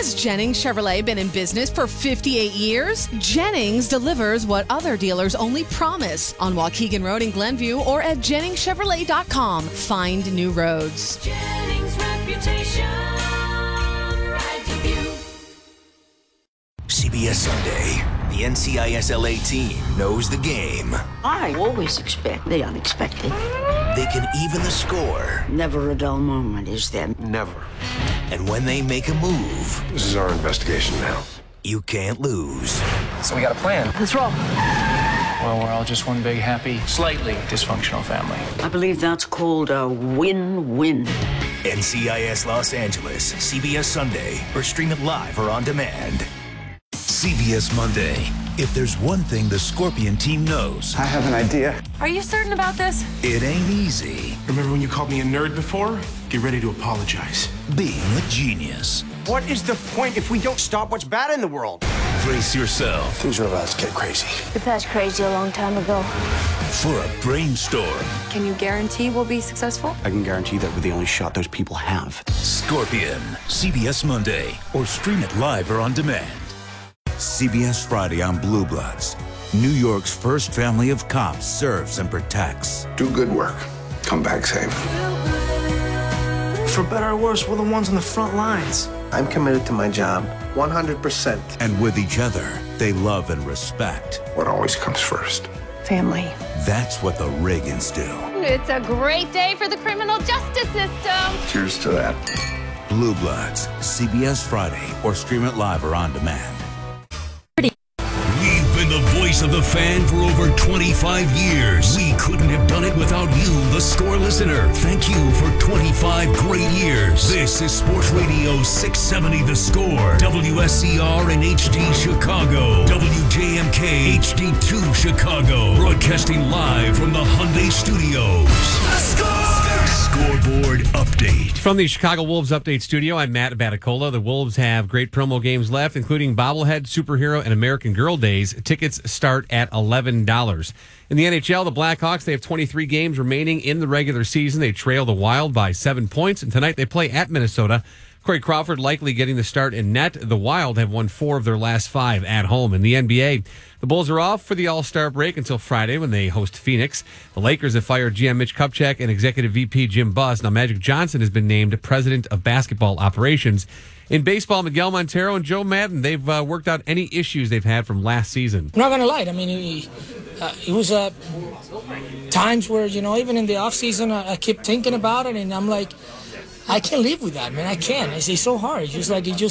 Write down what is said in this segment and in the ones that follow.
Has Jennings Chevrolet been in business for 58 years? Jennings delivers what other dealers only promise on Waukegan Road in Glenview or at JenningsChevrolet.com. Find new roads. Jennings' reputation rides with you. CBS Sunday. The NCIS LA team knows the game. I always expect the unexpected. They can even the score. Never a dull moment, is there? Never. And when they make a move, This is our investigation now. you can't lose. So we got a plan. Let's roll. Well, we're all just one big, happy, slightly dysfunctional family. I believe that's called a win-win. NCIS Los Angeles, CBS Sunday, or stream it live or on demand. CBS Monday. If there's one thing the Scorpion team knows, I have an idea. Are you certain about this? it ain't easy Remember when you called me a nerd before? Get ready to apologize. being a genius. What is the point if we don't stop what's bad in the world? Brace yourself Things are about to get crazy. We passed crazy a long time ago. for a brainstorm. Can you guarantee we'll be successful? I can guarantee that we're the only shot those people have. Scorpion, CBS Monday, or stream it live or on demand. CBS Friday on Blue Bloods. New York's first family of cops serves and protects. Do good work. Come back safe. For better or worse, we're the ones on the front lines. I'm committed to my job 100%. And with each other, they love and respect. What always comes first? Family. That's what the Reagans do. It's a great day for the criminal justice system. Cheers to that. Blue Bloods, CBS Friday, or stream it live or on demand. We've been the voice of the fan for over 25 years. We couldn't have done it without you, the Score listener. Thank you for 25 great years. This is Sports Radio 670 The Score. WSCR and HD Chicago. WJMK HD2 Chicago. Broadcasting live from the Hyundai Studios. The Score! Scoreboard update. From the Chicago Wolves Update Studio, I'm Matt Baticola. The Wolves have great promo games left, including Bobblehead, Superhero, and American Girl Days. Tickets start at $11. In the NHL, the Blackhawks, they have 23 games remaining in the regular season. They trail the Wild by 7 points, and tonight they play at Minnesota. Corey Crawford likely getting the start in net. The Wild have won 4 of their last 5 at home. In the NBA, the Bulls are off for the All-Star break until Friday when they host Phoenix. The Lakers have fired GM Mitch Kupchak and Executive VP Jim Buss. Now, Magic Johnson has been named President of Basketball Operations. In baseball, Miguel Montero and Joe Madden, they've worked out any issues they've had from last season. I'm not going to lie. I mean, it was times where, even in the offseason, I kept thinking about it, and I'm like, I can't live with that, man. I can't. It's so hard. It's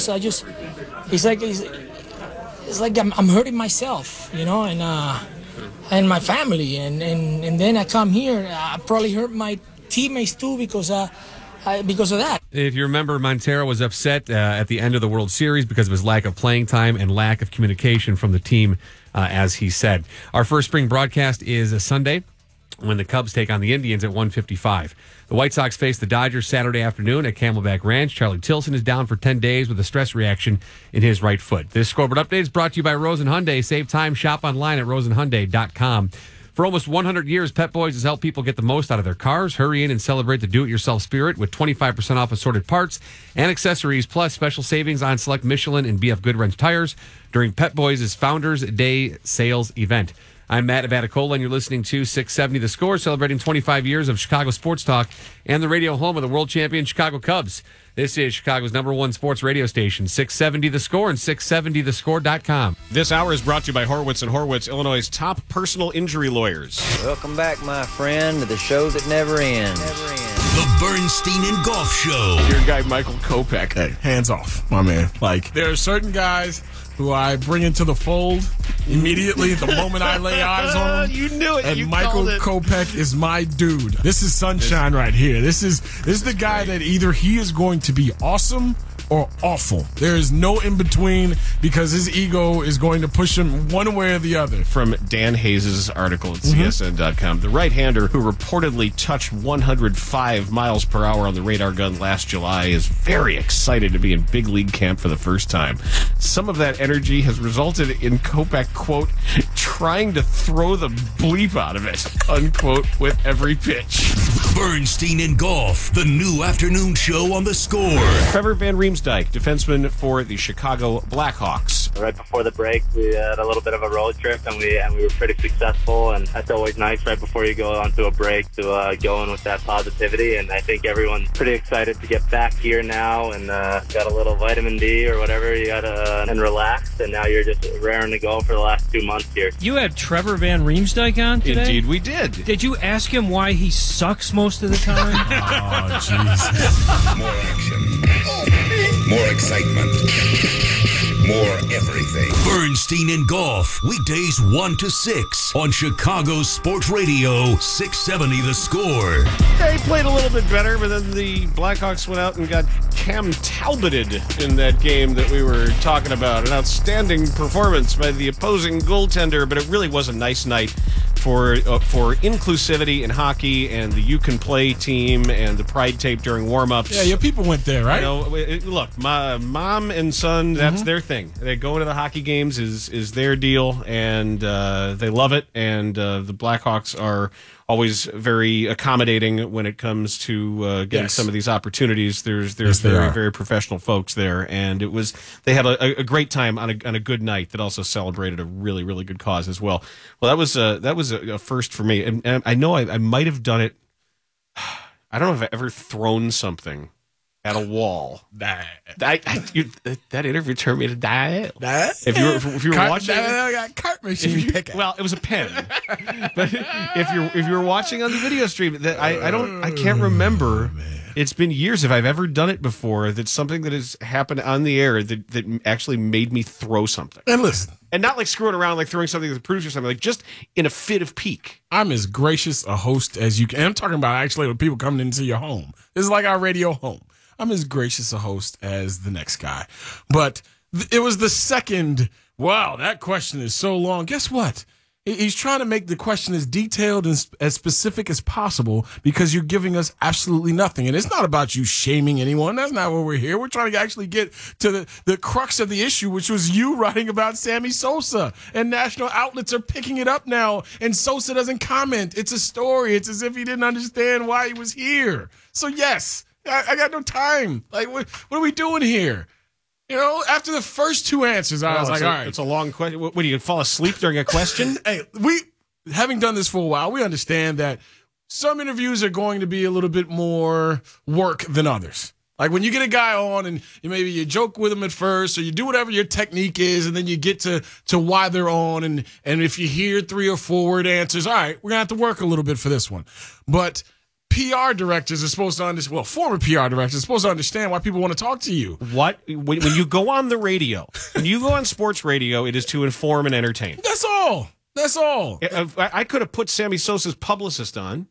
like I'm hurting myself, and my family, and then I come here. I probably hurt my teammates too because of that. If you remember, Montero was upset at the end of the World Series because of his lack of playing time and lack of communication from the team, as he said. Our first spring broadcast is a Sunday when the Cubs take on the Indians at 1:55. The White Sox face the Dodgers Saturday afternoon at Camelback Ranch. Charlie Tilson is down for 10 days with a stress reaction in his right foot. This scoreboard update is brought to you by Rosen Hyundai. Save time, shop online at rosenhyundai.com. For almost 100 years, Pet Boys has helped people get the most out of their cars. Hurry in and celebrate the do-it-yourself spirit with 25% off assorted parts and accessories, plus special savings on select Michelin and BF Goodwrench tires during Pet Boys' Founders Day sales event. I'm Matt Baticola, and you're listening to 670 The Score, celebrating 25 years of Chicago sports talk and the radio home of the world champion Chicago Cubs. This is Chicago's #1 sports radio station, 670 The Score and 670thescore.com. This hour is brought to you by Horwitz & Horwitz, Illinois' top personal injury lawyers. Welcome back, my friend, to the show that never ends. The Bernstein and Golf Show. Your guy, Michael Kopech. Hey, hands off, my man. There are certain guys who I bring into the fold immediately the moment I lay eyes on him. You knew it. And you Michael Kopech is my dude. This is sunshine right here. This is the guy that either he is going to be awesome or awful. There is no in between because his ego is going to push him one way or the other. From Dan Hayes' article at CSN.com, the right-hander who reportedly touched 105 miles per hour on the radar gun last July is very excited to be in big league camp for the first time. Some of that energy has resulted in Kopech, quote, trying to throw the bleep out of it, unquote, with every pitch. Bernstein and Golf, the new afternoon show on The Score. Trevor Van Riemsdyk Riemsdyk, defenseman for the Chicago Blackhawks. Right before the break, we had a little bit of a road trip, and we were pretty successful. And that's always nice right before you go onto a break to go in with that positivity. And I think everyone's pretty excited to get back here now and got a little vitamin D or whatever you got and relax. And now you're just raring to go for the last 2 months here. You had Trevor Van Riemsdyk on today? Indeed, we did. Did you ask him why he sucks most of the time? Oh, jeez. More action. More excitement. More everything. Bernstein and Golf. Weekdays 1 to 6 on Chicago Sports Radio 670 The Score. They played a little bit better, but then the Blackhawks went out and got Cam Talboted in that game that we were talking about. An outstanding performance by the opposing goaltender, but it really was a nice night for inclusivity in hockey and the You Can Play team and the Pride Tape during warm-ups. Yeah, your people went there, right? Look, my mom and son, that's their thing. They go to the hockey games is their deal, and they love it. And the Blackhawks are always very accommodating when it comes to getting some of these opportunities. There's very professional folks there, and they had a great time on a good night that also celebrated a really, really good cause as well. Well, that was a first for me, and I know I might have done it. I don't know if I've ever thrown something at a wall. That interview turned me to die. If you were watching, cart machine. Well, it was a pen. But if you were watching on the video stream, I can't remember. It's been years if I've ever done it before. That's something that has happened on the air that actually made me throw something. And listen, and not like screwing around, like throwing something at the producer or something, like just in a fit of pique. I'm as gracious a host as you can. And I'm talking about actually with people coming into your home. This is like our radio home. I'm as gracious a host as the next guy. But it was the second, wow, that question is so long. Guess what? He's trying to make the question as detailed and as specific as possible because you're giving us absolutely nothing. And it's not about you shaming anyone. That's not what we're here. We're trying to actually get to the crux of the issue, which was you writing about Sammy Sosa. And national outlets are picking it up now. And Sosa doesn't comment. It's a story. It's as if he didn't understand why he was here. So, yes, I got no time. Like, what are we doing here? You know, after the first two answers, I was like, all right. It's a long question. What, do you fall asleep during a question? Hey, having done this for a while, we understand that some interviews are going to be a little bit more work than others. Like when you get a guy on and maybe you joke with him at first or you do whatever your technique is and then you get to why they're on and if you hear 3 or 4 word answers, all right, we're going to have to work a little bit for this one. But PR directors are supposed to understand, well, former PR directors are supposed to understand why people want to talk to you. What? When you go on the radio, when you go on sports radio, it is to inform and entertain. That's all. That's all. I could have put Sammy Sosa's publicist on.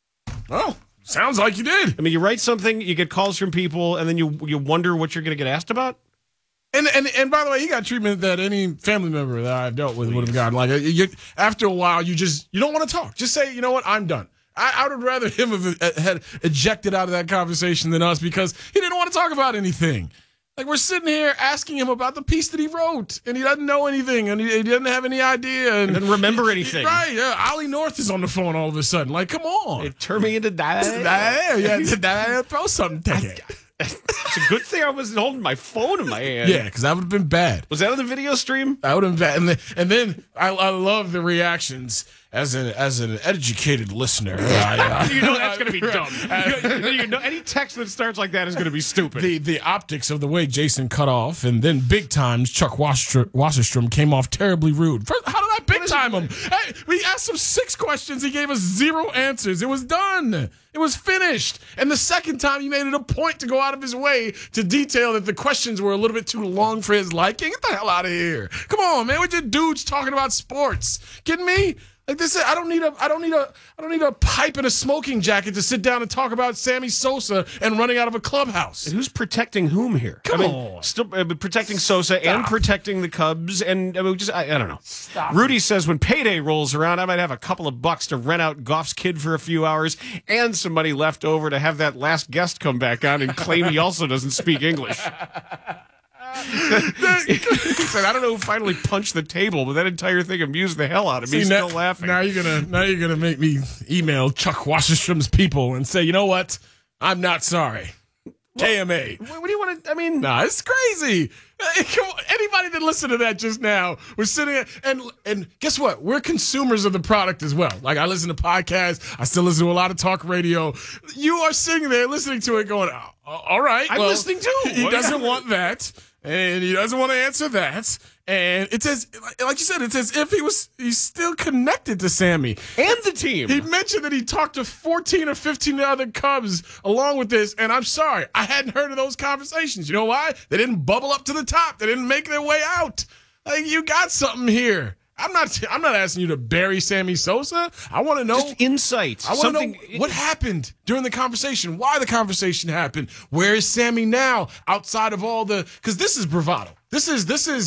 Oh, sounds like you did. I mean, you write something, you get calls from people, and then you wonder what you're going to get asked about? And by the way, he got treatment that any family member that I've dealt with would have gotten. Like, after a while, you don't want to talk. Just say, you know what, I'm done. I would rather him have had ejected out of that conversation than us because he didn't want to talk about anything. Like, we're sitting here asking him about the piece that he wrote, and he doesn't know anything, and he doesn't have any idea. And doesn't remember anything. Right, yeah. Ollie North is on the phone all of a sudden. Like, come on. It turned me into that. Yeah, throw something. It's a good thing I wasn't holding my phone in my hand. Yeah, because that would have been bad. Was that on the video stream? That would have been bad. And then I love the reactions. As an educated listener, you know that's going to be dumb. You know, any text that starts like that is going to be stupid. The optics of the way Jason cut off, and then big times Chuck Wasserstrom came off terribly rude. First, how did I big time him? Hey, we asked him 6 questions. He gave us 0 answers. It was done. It was finished. And the second time, he made it a point to go out of his way to detail that the questions were a little bit too long for his liking. Get the hell out of here! Come on, man. We're just dudes talking about sports. Kidding me? Like this, I don't need a pipe and a smoking jacket to sit down and talk about Sammy Sosa and running out of a clubhouse. And who's protecting whom here? Come on, still protecting Sosa and protecting the Cubs, and I don't know. Stop. Rudy says when payday rolls around, I might have a couple of bucks to rent out Goff's kid for a few hours, and some money left over to have that last guest come back on and claim he also doesn't speak English. He said, I don't know who finally punched the table, but that entire thing amused the hell out of me. He's still laughing. Now you're gonna make me email Chuck Wasserstrom's people and say, you know what? I'm not sorry. KMA. What do you want to? I mean, Nah, it's crazy. Come on, anybody that listened to that just now was sitting there, and guess what? We're consumers of the product as well. Like, I listen to podcasts. I still listen to a lot of talk radio. You are sitting there listening to it going, all right. I'm listening too. He doesn't want that, and he doesn't want to answer that. And it's as, like you said, it's as if he's still connected to Sammy and the team. He mentioned that he talked to 14 or 15 other Cubs along with this, and I'm sorry, I hadn't heard of those conversations. You know why? They didn't bubble up to the top. They didn't make their way out. Like, you got something here. I'm not asking you to bury Sammy Sosa. I want to know just insight. I want to know what happened during the conversation, why the conversation happened. Where is Sammy now outside of all the, because this is bravado. This is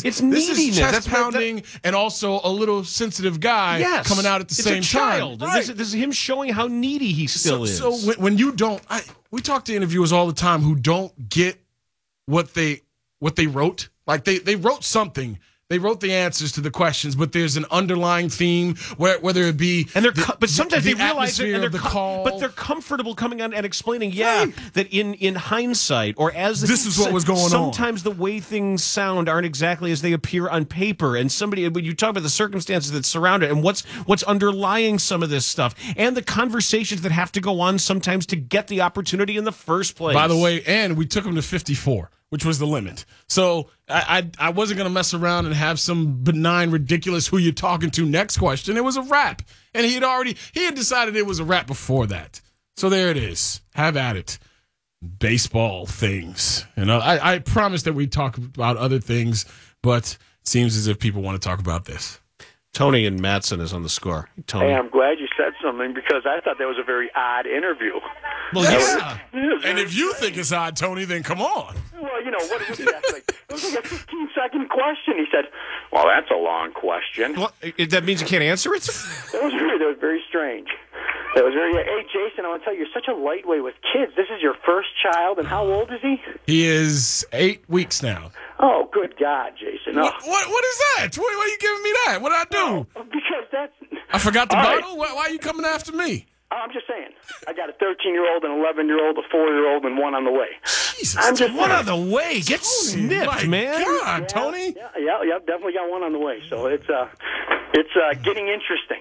chest pounding and also a little sensitive guy coming out at the same time. Right. This is him showing how needy he still is. So when you don't, we talk to interviewers all the time who don't get what they wrote. Like they wrote something. They wrote the answers to the questions, but there's an underlying theme, whether it be but sometimes they realize it, and but they're comfortable coming on and explaining, that in hindsight, or as this is what was going on. Sometimes the way things sound aren't exactly as they appear on paper, and when you talk about the circumstances that surround it and what's underlying some of this stuff, and the conversations that have to go on sometimes to get the opportunity in the first place. By the way, and we took him to 54. Which was the limit. So I wasn't going to mess around and have some benign, ridiculous who you're talking to next question. It was a wrap. And he had decided it was a wrap before that. So there it is. Have at it. Baseball things. You know, I promised that we'd talk about other things, but it seems as if people want to talk about this. Tony and Mattson is on the score. Tony. Hey, I'm glad you said something because I thought that was a very odd interview. Well, yeah. And if you think it's odd, Tony, then come on. Well, you know, what was he asking? It was like a 15-second question. He said, well, that's a long question. Well, that means you can't answer it? That was very strange. That was very. Hey, Jason, I want to tell you, you're such a lightweight with kids. This is your first child, and how old is he? He is 8 weeks now. Oh, good God, Jason. What is that? Why are you giving me that? What did I do? Because that's... I forgot the All bottle? Why are you coming after me? I'm just saying. I got a 13-year-old, an 11-year-old, a 4-year-old, and one on the way. Jesus. I'm just one on the way. Get snipped, man. God, Tony. Yeah, definitely got one on the way. So it's getting interesting.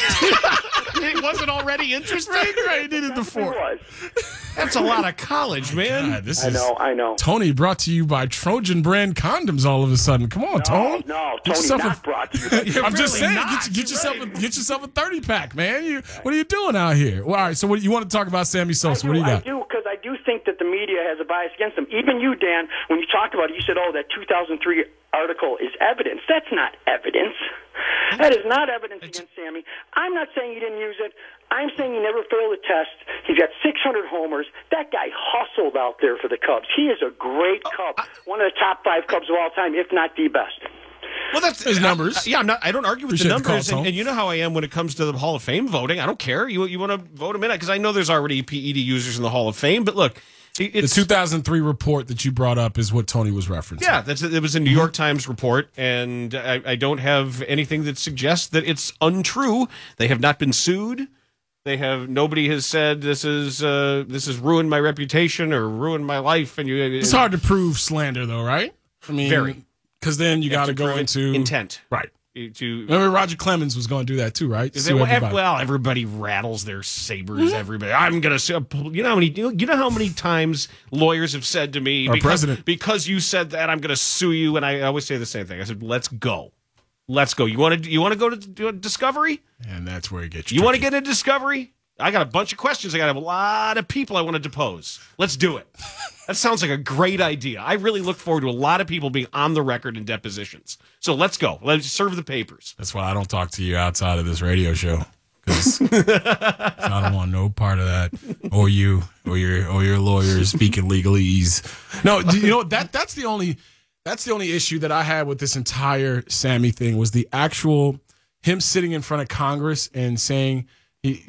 It wasn't already interesting? Right, he needed the 4. That's a lot of college, man. God, I know. Tony brought to you by Trojan brand condoms all of a sudden. Come on, Tone. No, Tony not brought to you. I'm just saying, get yourself a 30-pack, man. What are you doing out here? Well, all right, so what you want to talk about Sammy Sosa? What do you got? I do, because I do think that the media has a bias against him. Even you, Dan, when you talked about it, you said, that 2003 article is evidence. That's not evidence. That is not evidence against Sammy. I'm not saying he didn't use it. I'm saying he never failed a test. He's got 600 homers. That guy hustled out there for the Cubs. He is a great Cub, one of the top 5 Cubs of all time, if not the best. Well, that's his numbers. I don't argue with the numbers, and you know how I am when it comes to the Hall of Fame voting. I don't care. You want to vote him in because I know there's already PED users in the Hall of Fame. But look, the 2003 report that you brought up is what Tony was referencing. Yeah, it was a New York Times report, and I don't have anything that suggests that it's untrue. They have not been sued. Nobody has said this is ruined my reputation or ruined my life. And it's hard to prove slander, though, right? I mean, very. Because then you got to go into intent, right? Remember Roger Clemens was going to do that too, right? Everybody rattles their sabers. Everybody, I'm going to sue. You know how many times lawyers have said to me, because you said that, I'm going to sue you. And I always say the same thing. I said, let's go. You want to go to Discovery? And that's where it gets you. You want to get into Discovery? I got a bunch of questions. I got a lot of people I want to depose. Let's do it. That sounds like a great idea. I really look forward to a lot of people being on the record in depositions. So let's go. Let's serve the papers. That's why I don't talk to you outside of this radio show. Because I don't want no part of that. Or your lawyers speaking legalese. No, you know that's the only issue that I had with this entire Sammy thing was the actual him sitting in front of Congress and saying he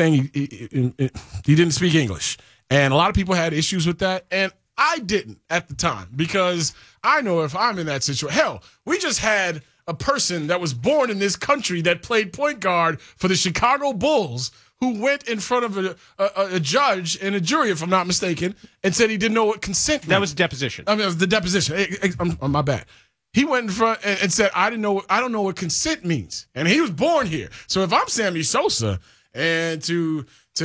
didn't speak English. And a lot of people had issues with that. And I didn't at the time because I know if I'm in that situation. Hell, we just had a person that was born in this country that played point guard for the Chicago Bulls who went in front of a judge and a jury, if I'm not mistaken, and said he didn't know what consent meant. That was deposition. I mean, it was the deposition. My bad. He went in front and said, I don't know what consent means. And he was born here. So if I'm Sammy Sosa and to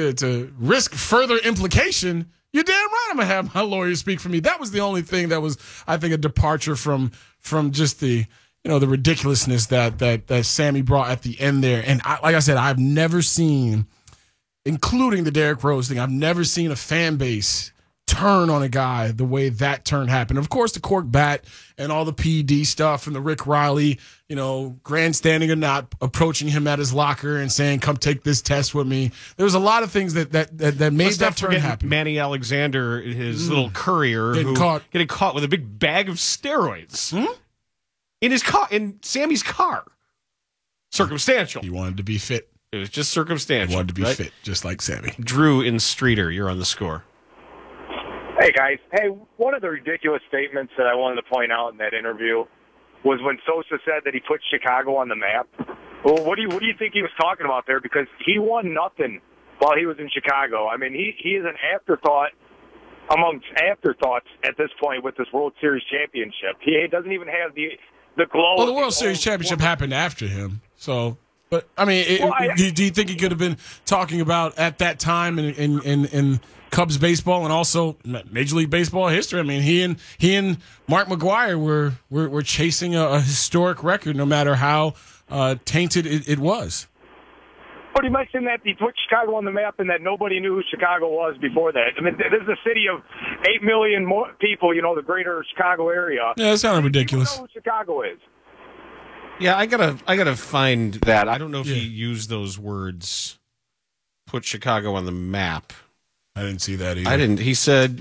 risk further implication, you're damn right I'm going to have my lawyer speak for me. That was the only thing that was, I think, a departure from just the ridiculousness that Sammy brought at the end there. And like I said, I've never seen, including the Derrick Rose thing, I've never seen a fan base turn on a guy the way that turn happened. Of course, the cork bat and all the PED stuff and the Rick Riley, grandstanding or not, approaching him at his locker and saying, come take this test with me. There was a lot of things that made that turn happen. Manny Alexander, his little courier, getting caught with a big bag of steroids in his car, in Sammy's car. Circumstantial. He wanted to be fit. It was just circumstantial. He wanted to be fit, just like Sammy. Drew in Streeter, you're on the score. Hey, guys. Hey, one of the ridiculous statements that I wanted to point out in that interview was when Sosa said that he put Chicago on the map. Well, what do you think he was talking about there? Because he won nothing while he was in Chicago. I mean, he is an afterthought amongst afterthoughts at this point with this World Series championship. He doesn't even have the glow. Well, the World Series championship happened after him, so. But I mean, do you think he could have been talking about at that time in Cubs baseball and also Major League Baseball history? I mean, he and Mark McGwire were chasing a historic record, no matter how tainted it was. But he mentioned that he put Chicago on the map and that nobody knew who Chicago was before that. I mean, this is a city of 8 million more people, the greater Chicago area. Yeah, that sounded ridiculous. People know who Chicago is. Yeah, I gotta find that. I don't know if he used those words, put Chicago on the map. I didn't see that either. I didn't. He said,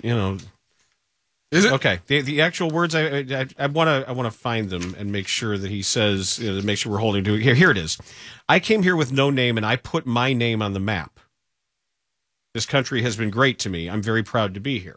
Is it? Okay. The actual words, I want to find them and make sure that he says, to make sure we're holding to it. Here it is. I came here with no name and I put my name on the map. This country has been great to me. I'm very proud to be here.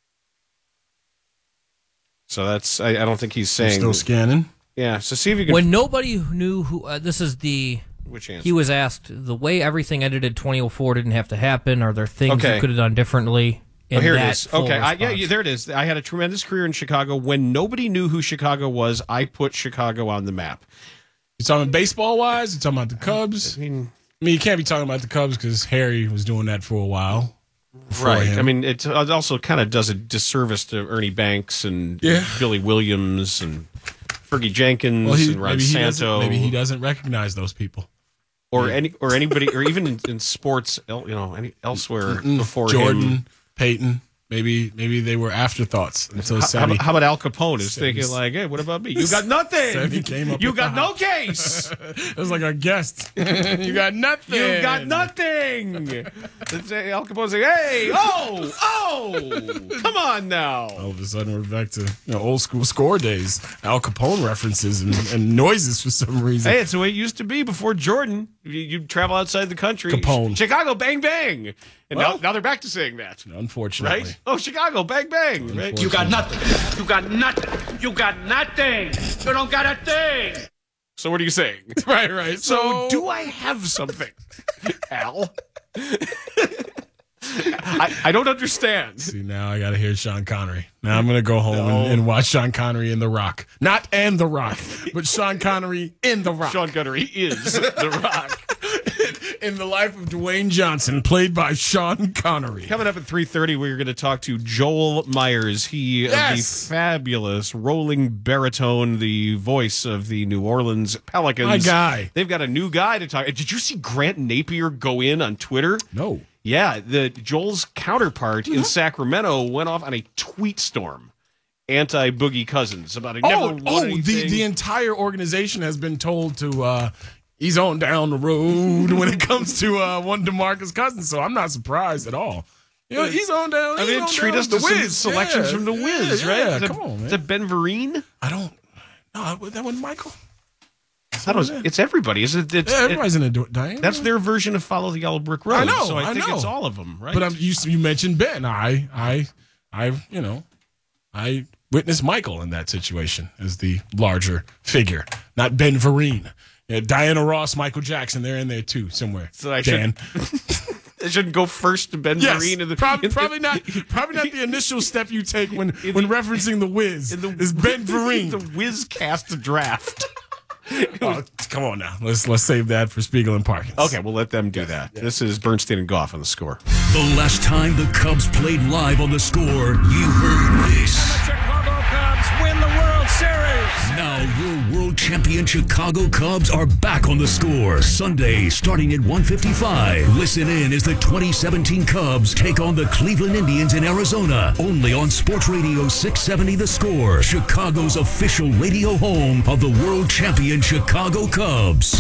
So that's, I don't think he's saying. Still scanning? Yeah. So see if you can. When nobody knew who, this is the. Which answer? He was asked, the way everything ended in 2004 didn't have to happen. Are there things you could have done differently? Here it is. Okay, there it is. I had a tremendous career in Chicago. When nobody knew who Chicago was, I put Chicago on the map. You talking baseball-wise? You talking about the Cubs? I mean, you can't be talking about the Cubs because Harry was doing that for a while. Right. Him. I mean, it also kind of does a disservice to Ernie Banks and Billy Williams and Fergie Jenkins and Ron Santo. Maybe he doesn't recognize those people. Or anybody, or even in sports, elsewhere before Jordan, him. Peyton, maybe they were afterthoughts until Sammy. How about Al Capone is thinking like, hey, what about me? You got nothing. Sammy came up you got no case. It was like our guest. You got nothing. You got nothing. Al Capone's like, hey, come on now. All of a sudden we're back to old school score days. Al Capone references and noises for some reason. Hey, it's the way it used to be before Jordan. You travel outside the country. Capone. Chicago, bang, bang. And now they're back to saying that. Unfortunately. Right? Oh, Chicago, bang, bang. Right? You got nothing. You got nothing. You got nothing. You don't got a thing. So what are you saying? Right. So do I have something, Al? I don't understand. See, now I got to hear Sean Connery. Now I'm going to go home and watch Sean Connery in The Rock. Not and The Rock, but Sean Connery in The Rock. Sean Connery is The Rock. In the life of Dwayne Johnson, played by Sean Connery. Coming up at 3:30, we're going to talk to Joel Myers. He of the fabulous rolling baritone, the voice of the New Orleans Pelicans. My guy. They've got a new guy to talk. Did you see Grant Napier go in on Twitter? No. Yeah, Joel's counterpart in Sacramento went off on a tweet storm. Anti-Boogie Cousins about the entire organization has been told to he's on down the road when it comes to one DeMarcus Cousins, so I'm not surprised at all. He's on down. I mean, treat us to some selections from the Wiz, right? Come on, man. Is it Ben Vereen? I don't. No, that wasn't Michael. It's everybody. Everybody's in a Diane. That's their version of Follow the Yellow Brick Road. I know. So I think it's all of them, right? But you mentioned Ben. I witnessed Michael in that situation as the larger figure, not Ben Vereen. Yeah, Diana Ross, Michael Jackson, they're in there too somewhere. So I Dan. I shouldn't go first to Ben Vereen. In the, probably not the initial step you take when referencing the Wiz. Is Ben Vereen. The Wiz cast draft. Oh, come on now. Let's save that for Spiegel and Parkins. Okay, we'll let them do that. Yeah. This is Bernstein and Goff on The Score. The last time the Cubs played live on The Score, you heard this. And the Chicago Cubs win the World Series. Now your world champion Chicago Cubs are back on The Score. Sunday, starting at 1:55. Listen in as the 2017 Cubs take on the Cleveland Indians in Arizona. Only on Sports Radio 670 The Score, Chicago's official radio home of the world champion Chicago Cubs.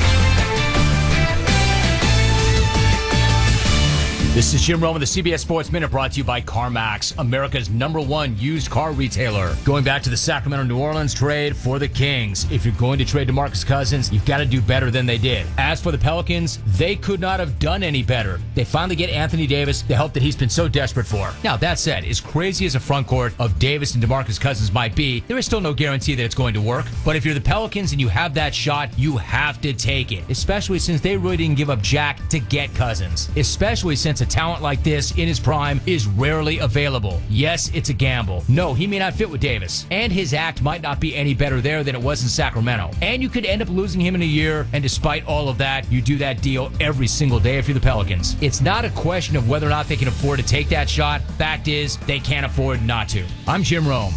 This is Jim Rome with the CBS Sports Minute, brought to you by CarMax, America's #1 used car retailer. Going back to the Sacramento-New Orleans trade for the Kings. If you're going to trade DeMarcus Cousins, you've got to do better than they did. As for the Pelicans, they could not have done any better. They finally get Anthony Davis, the help that he's been so desperate for. Now, that said, as crazy as a front court of Davis and DeMarcus Cousins might be, there is still no guarantee that it's going to work. But if you're the Pelicans and you have that shot, you have to take it. Especially since they really didn't give up jack to get Cousins. Especially since a talent like this in his prime is rarely available. Yes, it's a gamble. No, he may not fit with Davis. And his act might not be any better there than it was in Sacramento. And you could end up losing him in a year, and despite all of that, you do that deal every single day if you're the Pelicans. It's not a question of whether or not they can afford to take that shot. Fact is, they can't afford not to. I'm Jim Rome.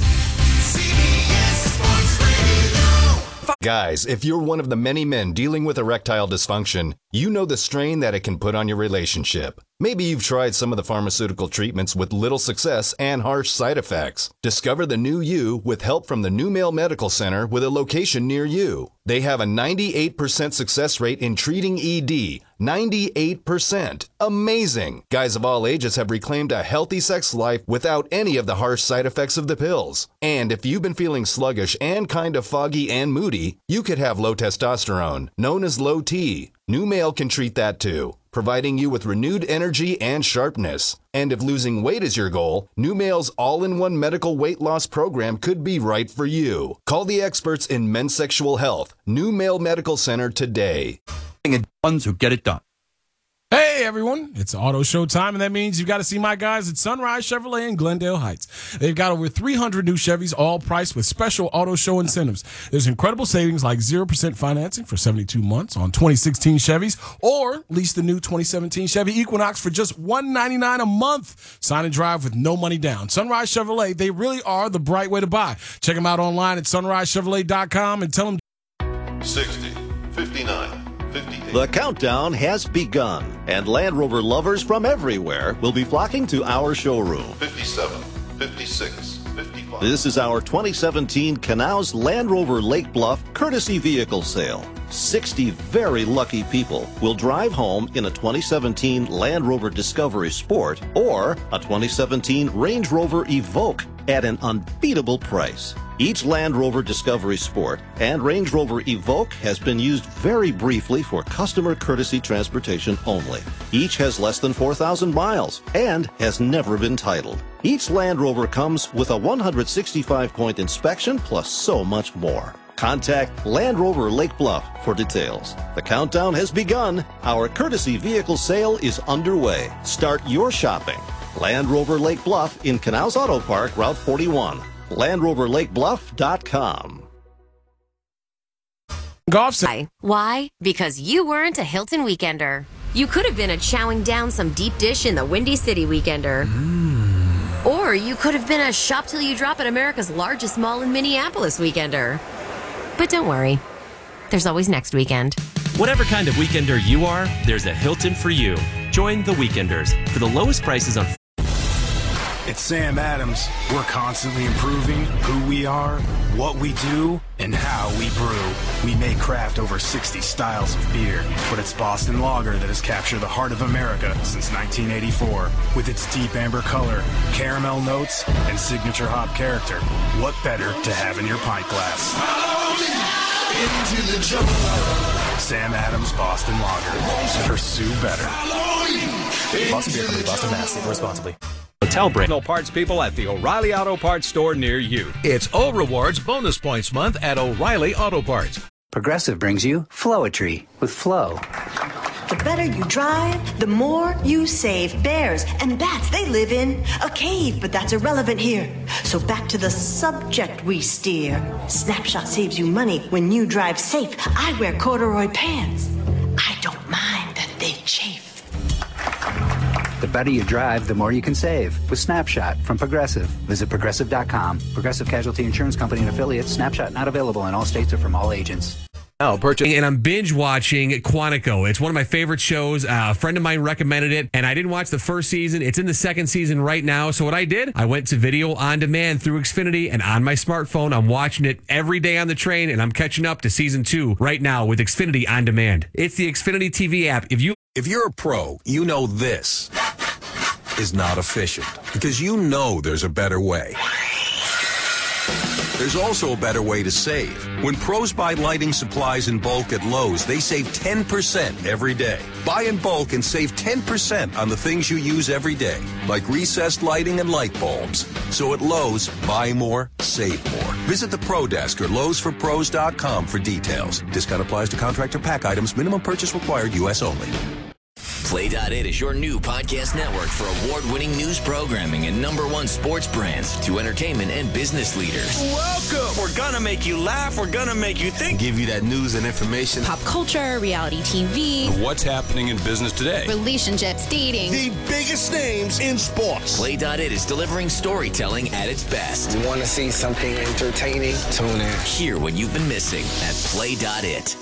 Guys, if you're one of the many men dealing with erectile dysfunction, you know the strain that it can put on your relationship. Maybe you've tried some of the pharmaceutical treatments with little success and harsh side effects. Discover the new you with help from the New Male Medical Center with a location near you. They have a 98% success rate in treating ED. 98%. Amazing. Guys of all ages have reclaimed a healthy sex life without any of the harsh side effects of the pills. And if you've been feeling sluggish and kind of foggy and moody, you could have low testosterone, known as low T. New Male can treat that too, providing you with renewed energy and sharpness. And if losing weight is your goal, New Male's all-in-one medical weight loss program could be right for you. Call the experts in men's sexual health, New Male Medical Center today. Ones who get it done. Hey everyone, it's auto show time, and that means you've got to see my guys at Sunrise Chevrolet in Glendale Heights. They've got over 300 new Chevys, all priced with special auto show incentives. There's incredible savings like 0% financing for 72 months on 2016 Chevys, or lease the new 2017 Chevy Equinox for just $199 a month. Sign and drive with no money down. Sunrise Chevrolet, they really are the bright way to buy. Check them out online at sunrisechevrolet.com and tell them 60, 59. The countdown has begun, and Land Rover lovers from everywhere will be flocking to our showroom. 57, 56, 55. This is our 2017 Canals Land Rover Lake Bluff courtesy vehicle sale. 60 very lucky people will drive home in a 2017 Land Rover Discovery Sport or a 2017 Range Rover Evoque at an unbeatable price. Each Land Rover Discovery Sport and Range Rover Evoque has been used very briefly for customer courtesy transportation only. Each has less than 4,000 miles and has never been titled. Each Land Rover comes with a 165-point inspection plus so much more. Contact Land Rover Lake Bluff for details. The countdown has begun. Our courtesy vehicle sale is underway. Start your shopping. Land Rover Lake Bluff in Canals Auto Park, Route 41. LandRoverLakeBluff.com. Why? Because you weren't a Hilton Weekender. You could have been a chowing down some deep dish in the Windy City Weekender. Or you could have been a shop till you drop at America's largest mall in Minneapolis Weekender. But don't worry, there's always next weekend. Whatever kind of weekender you are, there's a Hilton for you. Join the Weekenders for the lowest prices on. It's Sam Adams. We're constantly improving who we are, what we do, and how we brew. We may craft over 60 styles of beer, but it's Boston Lager that has captured the heart of America since 1984. With its deep amber color, caramel notes, and signature hop character, what better to have in your pint glass? Into the jungle. Sam Adams Boston Lager. Pursue better. Boston Beer Company, Boston, Mass. Drink responsibly. Hotel brand. Parts people at the O'Reilly Auto Parts store near you. It's O Rewards bonus points month at O'Reilly Auto Parts. Progressive brings you Flowetry with Flow. The better you drive, the more you save. Bears and bats, they live in a cave, but that's irrelevant here. So back to the subject we steer. Snapshot saves you money when you drive safe. I wear corduroy pants. I don't mind that they chafe. The better you drive, the more you can save with Snapshot from Progressive. Visit Progressive.com. Progressive Casualty Insurance Company and affiliates. Snapshot not available in all states or from all agents. And I'm binge watching Quantico. It's one of my favorite shows. A friend of mine recommended it, and I didn't watch the first season. It's in the second season right now. So what I did, I went to video on demand through Xfinity, and on my smartphone, I'm watching it every day on the train, and I'm catching up to season 2 right now with Xfinity on demand. It's the Xfinity TV app. If you're a pro, you know this is not efficient because you know there's a better way. There's also a better way to save. When pros buy lighting supplies in bulk at Lowe's, they save 10% every day. Buy in bulk and save 10% on the things you use every day, like recessed lighting and light bulbs. So at Lowe's, buy more, save more. Visit the Pro Desk or Lowe'sForPros.com for details. Discount applies to contractor pack items. Minimum purchase required. U.S. only. Play.it is your new podcast network for award-winning news programming and #1 sports brands to entertainment and business leaders. Welcome! We're gonna make you laugh, we're gonna make you think. Give you that news and information. Pop culture, reality TV. What's happening in business today? Relationships, dating. The biggest names in sports. Play.it is delivering storytelling at its best. You wanna see something entertaining? Tune in. Hear what you've been missing at Play.it.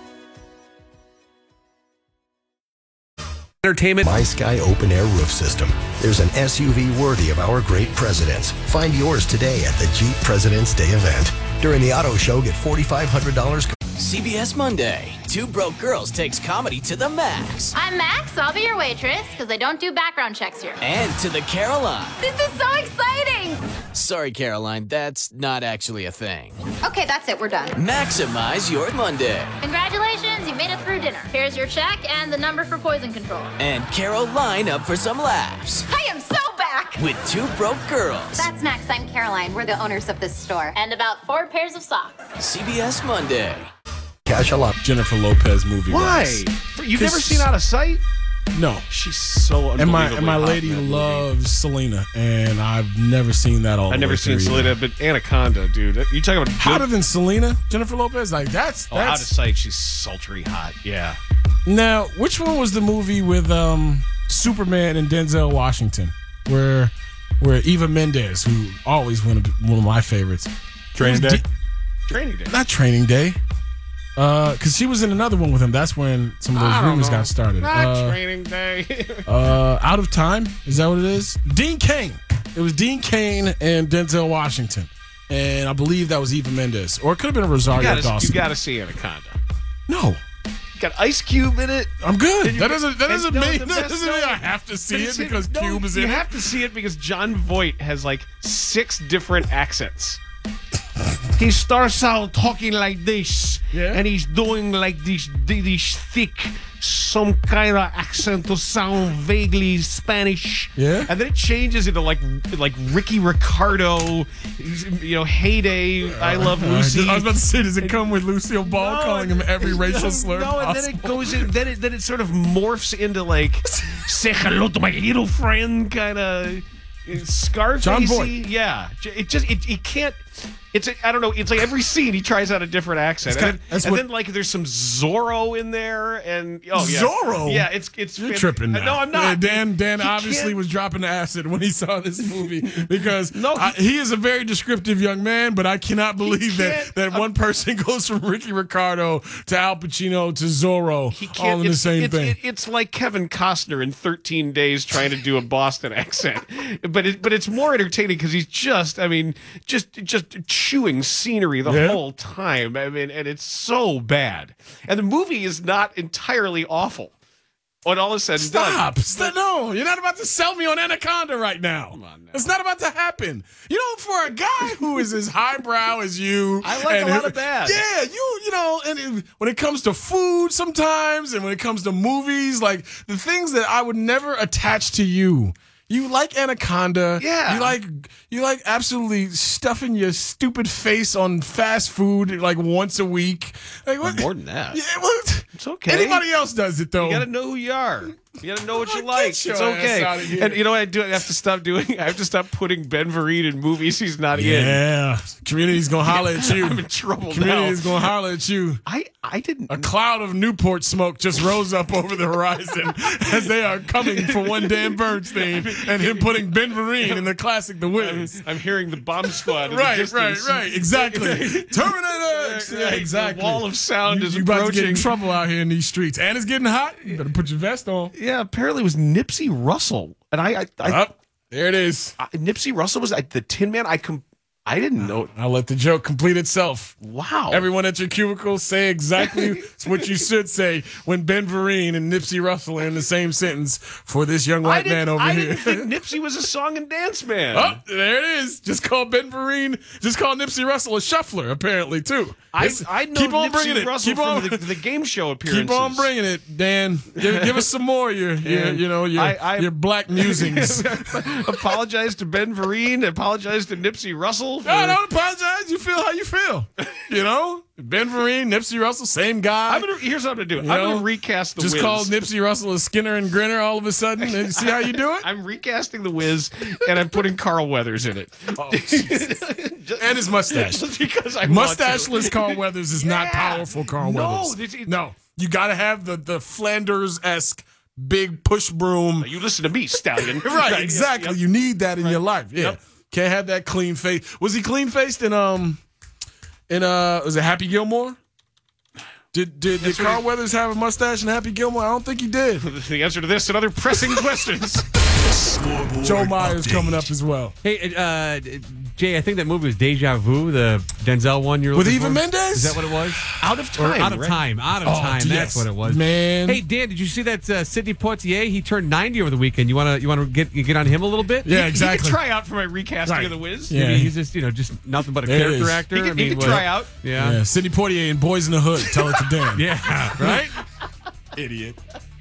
Entertainment. My Sky Open Air Roof System. There's an SUV worthy of our great presidents. Find yours today at the Jeep President's Day event. During the auto show, get $4,500. CBS Monday. Two Broke Girls takes comedy to the max. I'm Max. I'll be your waitress because I don't do background checks here. And to the Caroline. This is so exciting. Sorry, Caroline, that's not actually a thing. Okay, that's it. We're done. Maximize your Monday. Congratulations, you made it through dinner. Here's your check and the number for poison control. And Caroline up for some laughs. I am so back. With Two Broke Girls. That's Max. I'm Caroline. We're the owners of this store. And about 4 pairs of socks. CBS Monday. Cash a lot. Jennifer Lopez movie. Why? You've never seen Out of Sight? No. She's so unbelievably And my hot lady in that movie. loves Selena, and I've never seen that all the way I've never seen through Selena, either. but Anaconda, dude. You talking about Hotter than Selena? Jennifer Lopez? Like, that's Out of Sight, she's sultry hot. Yeah. Now, which one was the movie with Superman and Denzel Washington, where Eva Mendes, who always one of my favorites, Training Day? Training Day. Not Training Day, because she was in another one with him. That's when some of those rumors got started. Not Training Day. Out of Time, is that what it is? Dean Cain. It was Dean Cain and Denzel Washington, and I believe that was Eva Mendes, or it could have been Rosario Dawson. You got to see Anaconda. No. Got Ice Cube in it. I'm good. That doesn't mean I I have to see it because Cube is in it. You have to see it because John Voight has like 6 different accents. He starts out talking like this, and he's doing like this thick, some kind of accent to sound vaguely Spanish. Yeah, and then it changes into like Ricky Ricardo, Heyday, I Love Lucy. I was about to say, does it come with Lucille Ball calling him every racial slur No, and possible? then it goes in. Then it sort of morphs into like say hello to my little friend kind of Scarface. John Voight. Yeah, it can't. I don't know. It's like every scene he tries out a different accent, and then like there's some Zorro in there, and Zorro. Yeah, it's You're tripping now. No, I'm not. Dan obviously was dropping acid when he saw this movie because he is a very descriptive young man, but I cannot believe that one person goes from Ricky Ricardo to Al Pacino to Zorro all in the same thing. It's like Kevin Costner in 13 Days trying to do a Boston accent, but it's more entertaining because he's just chewing scenery the whole time. I mean, and it's so bad. And the movie is not entirely awful. When all is said and done. Stop. No, you're not about to sell me on Anaconda right now. Come on now. It's not about to happen. For a guy who is as highbrow as you. I like a lot of bad. Yeah, and when it comes to food sometimes, and when it comes to movies, like the things that I would never attach to you, You like Anaconda. Yeah. You like absolutely stuffing your stupid face on fast food like once a week. Like what? More than that. Yeah, what? It's okay. Anybody else does it though. You got to know who you are. You got to know what you like. It's your ass out of okay. here. And you know what I do? I have to stop doing? I have to stop putting Ben Vereen in movies he's not in. Yeah. Community's going to holler at you. I'm in trouble Community's now. going to holler at you. I didn't. A cloud of Newport smoke just rose up over the horizon as they are coming for one Dan Bernstein and him putting Ben Vereen in the classic The Wiz. I'm hearing the bomb squad. In Right. the distance. Exactly. Terminator X. Yeah, exactly. The wall of sound is you about to approaching. get in trouble out here in these streets. And it's getting hot. You better put your vest on. Yeah, apparently it was Nipsey Russell. And there it is. Nipsey Russell was the Tin Man. I didn't know. I'll let the joke complete itself. Wow. Everyone at your cubicle say exactly what you should say when Ben Vereen and Nipsey Russell are in the same sentence for this young white man over I here. didn't think Nipsey was a song and dance man. Oh, there it is. Just call Ben Vereen. Just call Nipsey Russell a shuffler, apparently, too. I know keep on Nipsey bringing it. Russell Keep on, from the game show appearances. Keep on bringing it, Dan. Give us some more. Your black musings. Apologize to Ben Vereen. Apologize to Nipsey Russell. No, don't apologize. You feel how you feel. Ben Vereen, Nipsey Russell, same guy. Here's what I'm going to do. I'm going to recast The Wiz. Just call Nipsey Russell a Skinner and Grinner all of a sudden and see how you do it? I'm recasting The Wiz, and I'm putting Carl Weathers in it. Oh, and his mustache. Just because I Mustacheless Carl Weathers is not powerful Carl Weathers. No. You got to have the Flanders-esque big push broom. You listen to me, Stallion. Right, exactly. Yep. You need that in your life. Yeah. Yep. Can't have that clean face. Was he clean faced in was it Happy Gilmore? Did Carl Weathers have a mustache in Happy Gilmore? I don't think he did. The answer to this and other pressing questions. Joe Myers coming up as well. Hey, Jay, I think that movie was Deja Vu, the Denzel one you're with looking Eva for. Mendes? Is that what it was? Out of Time. Out of Time. That's yes. what it was. Man. Hey, Dan, did you see that Sidney Poitier? He turned 90 over the weekend. You want to get on him a little bit? Yeah, exactly. He can try out for my recasting of The Wiz. Yeah. Maybe he's just nothing but a character actor. He can try out. Yeah. Sidney Poitier in Boys in the Hood. Tell it to Dan. Yeah. Right? Idiot.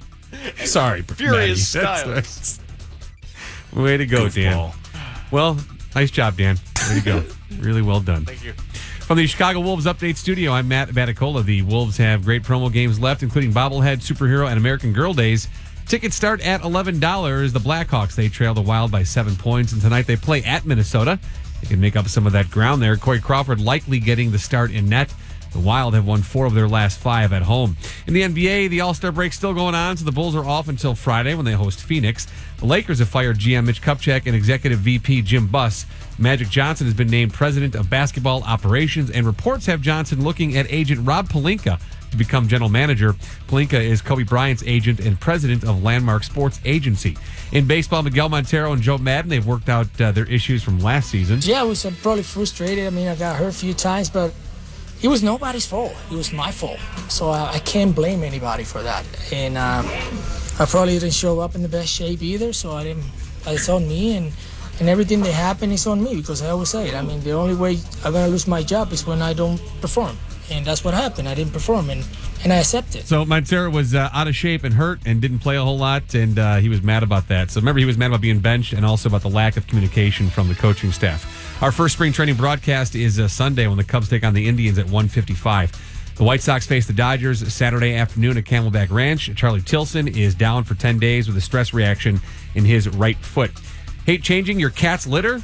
Sorry, Furious Styles. Way to go, Dan. Well, nice job, Dan. Way to go. Really well done. Thank you. From the Chicago Wolves Update Studio, I'm Matt Baticola. The Wolves have great promo games left, including Bobblehead, Superhero, and American Girl Days. Tickets start at $11. The Blackhawks, they trail the Wild by 7 points, and tonight they play at Minnesota. They can make up some of that ground there. Corey Crawford likely getting the start in net. The Wild have won 4 of their last 5 at home. In the NBA, the All-Star break's still going on, so the Bulls are off until Friday when they host Phoenix. The Lakers have fired GM Mitch Kupchak and Executive VP Jim Buss. Magic Johnson has been named President of Basketball Operations, and reports have Johnson looking at agent Rob Pelinka to become general manager. Pelinka is Kobe Bryant's agent and president of Landmark Sports Agency. In baseball, Miguel Montero and Joe Madden, they've worked out their issues from last season. Yeah, I was probably frustrated. I mean, I got hurt a few times, but it was nobody's fault. It was my fault. So I can't blame anybody for that. And I probably didn't show up in the best shape either, so it's on me. And everything that happened is on me because I always say it. I mean, the only way I'm going to lose my job is when I don't perform. And that's what happened. I didn't perform, and I accept it. So Montero was out of shape and hurt and didn't play a whole lot, and he was mad about that. So remember, he was mad about being benched and also about the lack of communication from the coaching staff. Our first spring training broadcast is Sunday when the Cubs take on the Indians at 1:55. The White Sox face the Dodgers Saturday afternoon at Camelback Ranch. Charlie Tilson is down for 10 days with a stress reaction in his right foot. Hate changing your cat's litter?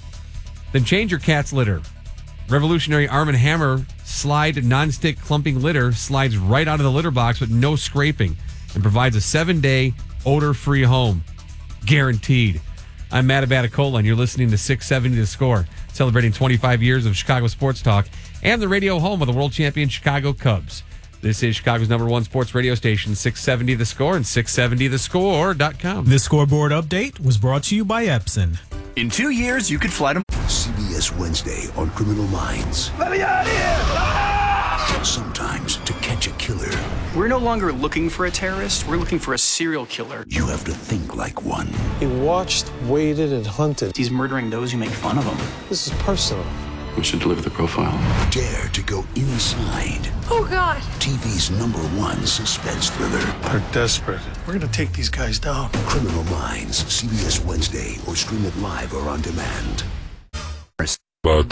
Then change your cat's litter. Revolutionary Arm & Hammer Slide Nonstick Clumping Litter slides right out of the litter box with no scraping and provides a 7-day odor-free home. Guaranteed. I'm Matt Baticola, and you're listening to 670 The Score, celebrating 25 years of Chicago sports talk and the radio home of the world champion Chicago Cubs. This is Chicago's #1 sports radio station, 670 The Score and 670thescore.com. This scoreboard update was brought to you by Epson. In 2 years, you could fly to CBS Wednesday on Criminal Minds. Let me out of here! Ah! Sometimes to catch a killer, we're no longer looking for a terrorist. We're looking for a serial killer. you have to think like one. He watched, waited, and hunted. He's murdering those who make fun of him. This is personal. We should deliver the profile. Dare to go inside Oh, God. TV's #1 suspense thriller. They're desperate. We're going to take these guys down. Criminal Minds, CBS Wednesday, or stream it live or on demand. About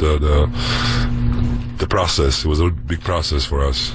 the process. It was a big process for us.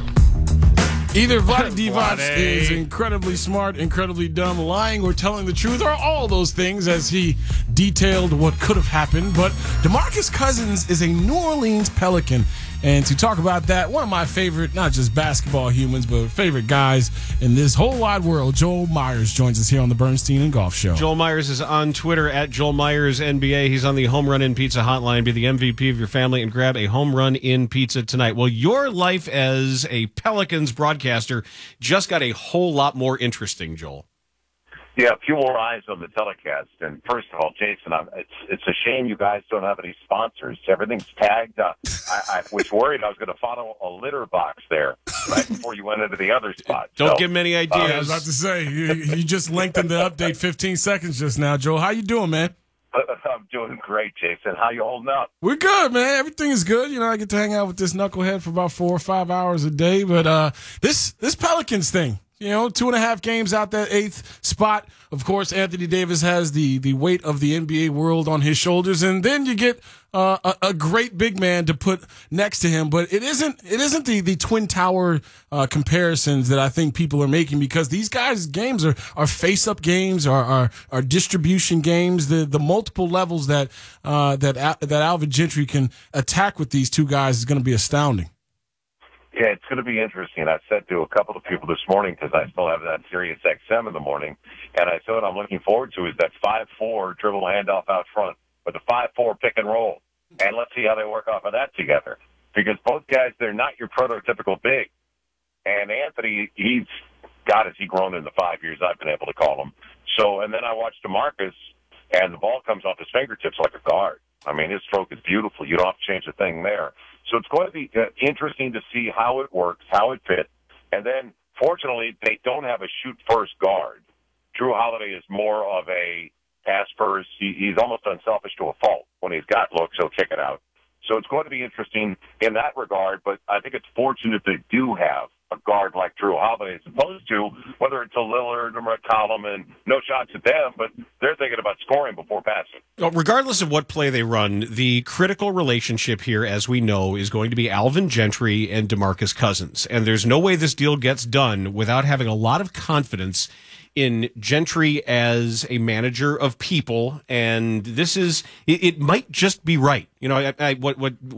Either Vlade Divac is incredibly smart, incredibly dumb, lying, or telling the truth, or all those things, as he detailed what could have happened. But DeMarcus Cousins is a New Orleans Pelican. And to talk about that, one of my favorite, not just basketball humans, but favorite guys in this whole wide world, Joel Myers, joins us here on the Bernstein and Golf Show. Joel Myers is on Twitter at Joel Myers NBA. He's on the Home Run In Pizza hotline. Be the MVP of your family and grab a Home Run In Pizza tonight. Well, your life as a Pelicans broadcaster just got a whole lot more interesting, Joel. Yeah, a few more eyes on the telecast. And first of all, Jason, it's a shame you guys don't have any sponsors. Everything's tagged up. I was worried I was going to follow a litter box there right before you went into the other spot. Don't give me any ideas. I was about to say, you just lengthened the update 15 seconds just now, Joel. How you doing, man? I'm doing great, Jason. How you holding up? We're good, man. Everything is good. You know, I get to hang out with this knucklehead for about 4 or 5 hours a day. But this Pelicans thing, 2.5 games out that 8th spot. Of course, Anthony Davis has the weight of the NBA world on his shoulders, and then you get a great big man to put next to him. But it isn't the Twin Tower comparisons that I think people are making, because these guys' games are face-up games, are distribution games. The multiple levels that Alvin Gentry can attack with these two guys is going to be astounding. Yeah, it's going to be interesting. I said to a couple of people this morning, because I still have that Sirius XM in the morning, and I said what I'm looking forward to is that 5-4 dribble handoff out front with the 5-4 pick and roll. And let's see how they work off of that together. Because both guys, they're not your prototypical big. And Anthony, he's grown in the 5 years I've been able to call him. So, and then I watched DeMarcus, and the ball comes off his fingertips like a guard. I mean, his stroke is beautiful. You don't have to change a thing there. So it's going to be interesting to see how it works, how it fits. And then, fortunately, they don't have a shoot-first guard. Drew Holiday is more of a pass-first. He's almost unselfish to a fault. When he's got looks, he'll kick it out. So it's going to be interesting in that regard, but I think it's fortunate they do have a guard like Drew Holiday, as opposed to whether it's a Lillard or McCollum, and no shots at them, but they're thinking about scoring before passing. Well, regardless of what play they run, the critical relationship here, as we know, is going to be Alvin Gentry and DeMarcus Cousins. And there's no way this deal gets done without having a lot of confidence in Gentry as a manager of people, and this is it might just be right. What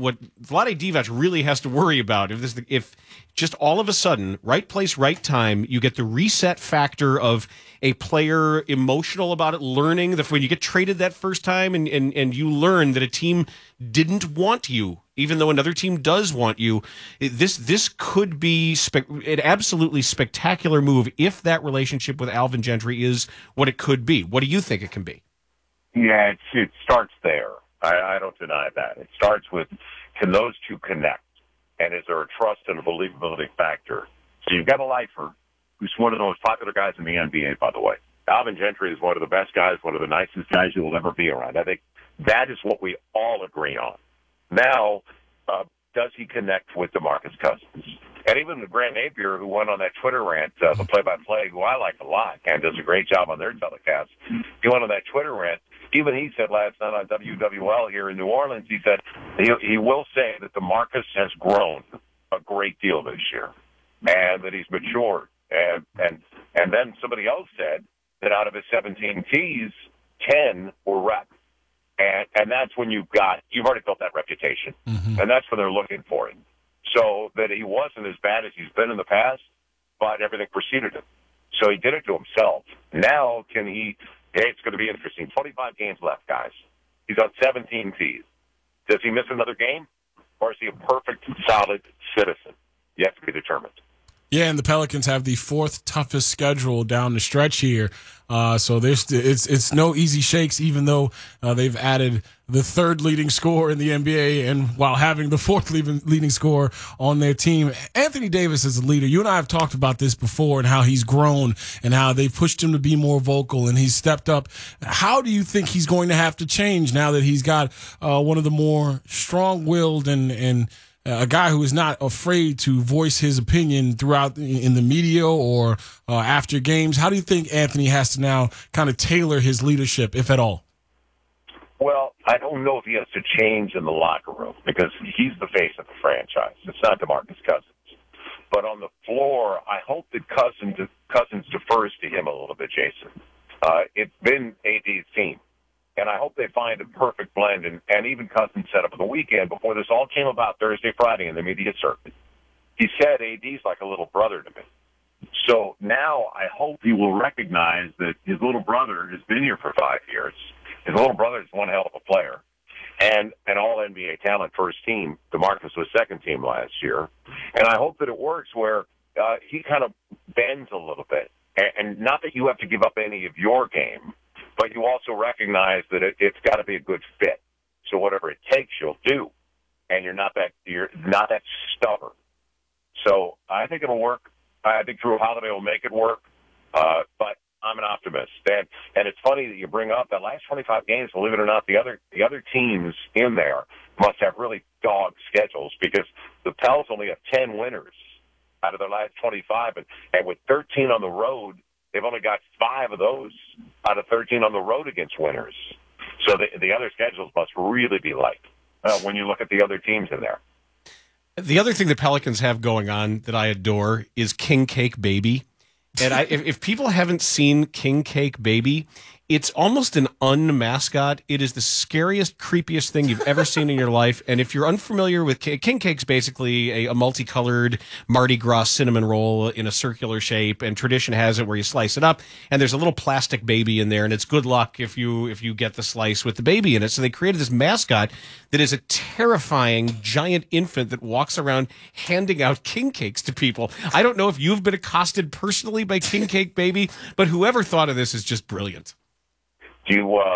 Vlade Divac really has to worry about if just all of a sudden, right place, right time, you get the reset factor of a player emotional about it, learning that when you get traded that first time and you learn that a team didn't want you, even though another team does want you, this could be an absolutely spectacular move if that relationship with Alvin Gentry is what it could be. What do you think it can be? Yeah, it starts there. I don't deny that. It starts with, can those two connect? And is there a trust and a believability factor? So you've got a lifer who's one of the most popular guys in the NBA, by the way. Alvin Gentry is one of the best guys, one of the nicest guys you will ever be around. I think that is what we all agree on. Now, does he connect with DeMarcus Cousins? And even Grant Napier, who went on that Twitter rant, the play-by-play, who I like a lot and does a great job on their telecast, he went on that Twitter rant. Even he said last night on WWL here in New Orleans, he said he will say that DeMarcus has grown a great deal this year and that he's matured. And then somebody else said that out of his 17 tees, 10 were reps. And that's when you've already built that reputation. Mm-hmm. And that's when they're looking for him. So that he wasn't as bad as he's been in the past, but everything preceded him. So he did it to himself. Now it's going to be interesting. 25 games left, guys. He's on 17 tees. Does he miss another game? Or is he a perfect, solid citizen? You have to be determined. Yeah, and the Pelicans have the 4th toughest schedule down the stretch here. So it's no easy shakes, even though they've added the third leading scorer in the NBA, and while having the fourth leading scorer on their team. Anthony Davis is a leader. You and I have talked about this before and how he's grown and how they've pushed him to be more vocal and he's stepped up. How do you think he's going to have to change now that he's got one of the more strong-willed and a guy who is not afraid to voice his opinion throughout in the media or after games? How do you think Anthony has to now kind of tailor his leadership, if at all? Well, I don't know if he has to change in the locker room because he's the face of the franchise. It's not DeMarcus Cousins. But on the floor, I hope that Cousins defers to him a little bit, Jason. It's been AD's team. And I hope they find a perfect blend. And even Cousins said up on the weekend, before this all came about Thursday, Friday in the media circuit, he said AD's like a little brother to me. So now I hope he will recognize that his little brother has been here for 5 years. His little brother is one hell of a player. And an all-NBA talent first team. DeMarcus was second team last year. And I hope that it works where he kind of bends a little bit. And not that you have to give up any of your game, but you also recognize that it's got to be a good fit. So whatever it takes, you'll do, and you're not that stubborn. So I think it'll work. I think Drew Holiday will make it work. But I'm an optimist, and it's funny that you bring up that last 25 games. Believe it or not, the other teams in there must have really dog schedules because the Pels only have 10 winners out of their last 25, and with 13 on the road. They've only got 5 of those out of 13 on the road against winners. So the other schedules must really be light when you look at the other teams in there. The other thing the Pelicans have going on that I adore is King Cake Baby. And if people haven't seen King Cake Baby, it's almost an unmascot. It is the scariest, creepiest thing you've ever seen in your life. And if you're unfamiliar with King Cake's basically a multicolored Mardi Gras cinnamon roll in a circular shape, and tradition has it where you slice it up, and there's a little plastic baby in there, and it's good luck if you get the slice with the baby in it. So they created this mascot that is a terrifying giant infant that walks around handing out king cakes to people. I don't know if you've been accosted personally by King Cake Baby, but whoever thought of this is just brilliant. Do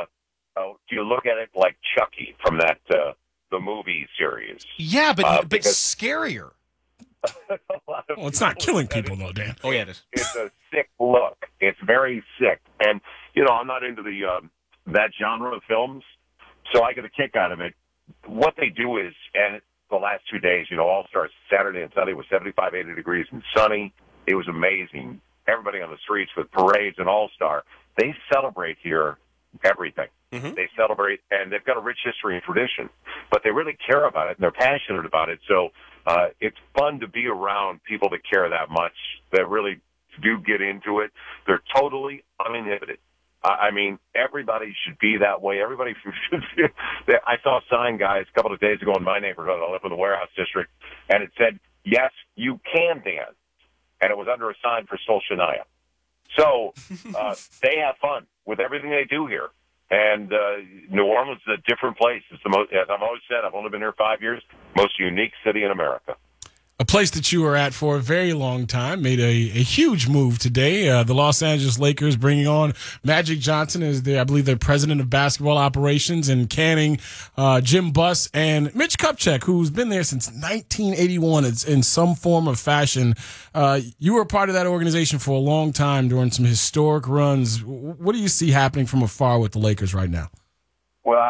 you look at it like Chucky from that the movie series? Yeah, but scarier. Well, it's not killing people though, Dan. Oh yeah, it is. It's a sick look. It's very sick, and I'm not into the that genre of films, so I get a kick out of it. What they do is, and the last 2 days, All-Star Saturday and Sunday was 75, 80 degrees and sunny. It was amazing. Everybody on the streets with parades and All-Star. They celebrate here everything. Mm-hmm. They celebrate, and they've got a rich history and tradition, but they really care about it, and they're passionate about it. So it's fun to be around people that care that much, that really do get into it. They're totally uninhibited. I mean, everybody should be that way. Everybody should be. I saw a sign, guys, a couple of days ago in my neighborhood. I live in the Warehouse District, and it said, "Yes, you can dance," and it was under a sign for Sol Shania. So they have fun with everything they do here. And New Orleans is a different place. It's the most, as I've always said, I've only been here 5 years, most unique city in America. A place that you were at for a very long time, made a huge move today. The Los Angeles Lakers bringing on Magic Johnson as I believe their president of basketball operations, and canning Jim Buss and Mitch Kupchak, who's been there since 1981 in some form of fashion. You were a part of that organization for a long time during some historic runs. What do you see happening from afar with the Lakers right now? Well,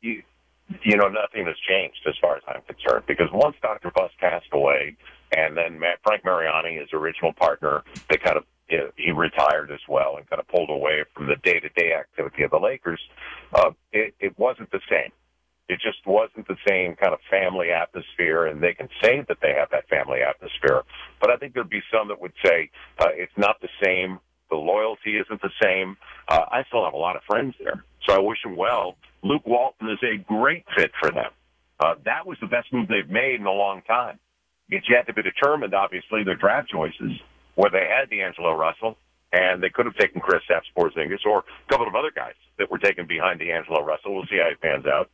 nothing has changed as far as I'm concerned, because once Dr. Buss passed away, and then Frank Mariani, his original partner, he retired as well and kind of pulled away from the day-to-day activity of the Lakers. It wasn't the same. It just wasn't the same kind of family atmosphere, and they can say that they have that family atmosphere. But I think there'd be some that would say it's not the same. The loyalty isn't the same. I still have a lot of friends there, so I wish them well. Luke Walton is a great fit for them. That was the best move they've made in a long time. It's yet to be determined, obviously, their draft choices, where they had D'Angelo Russell, and they could have taken Kristaps Porzingis or a couple of other guys that were taken behind D'Angelo Russell. We'll see how it pans out.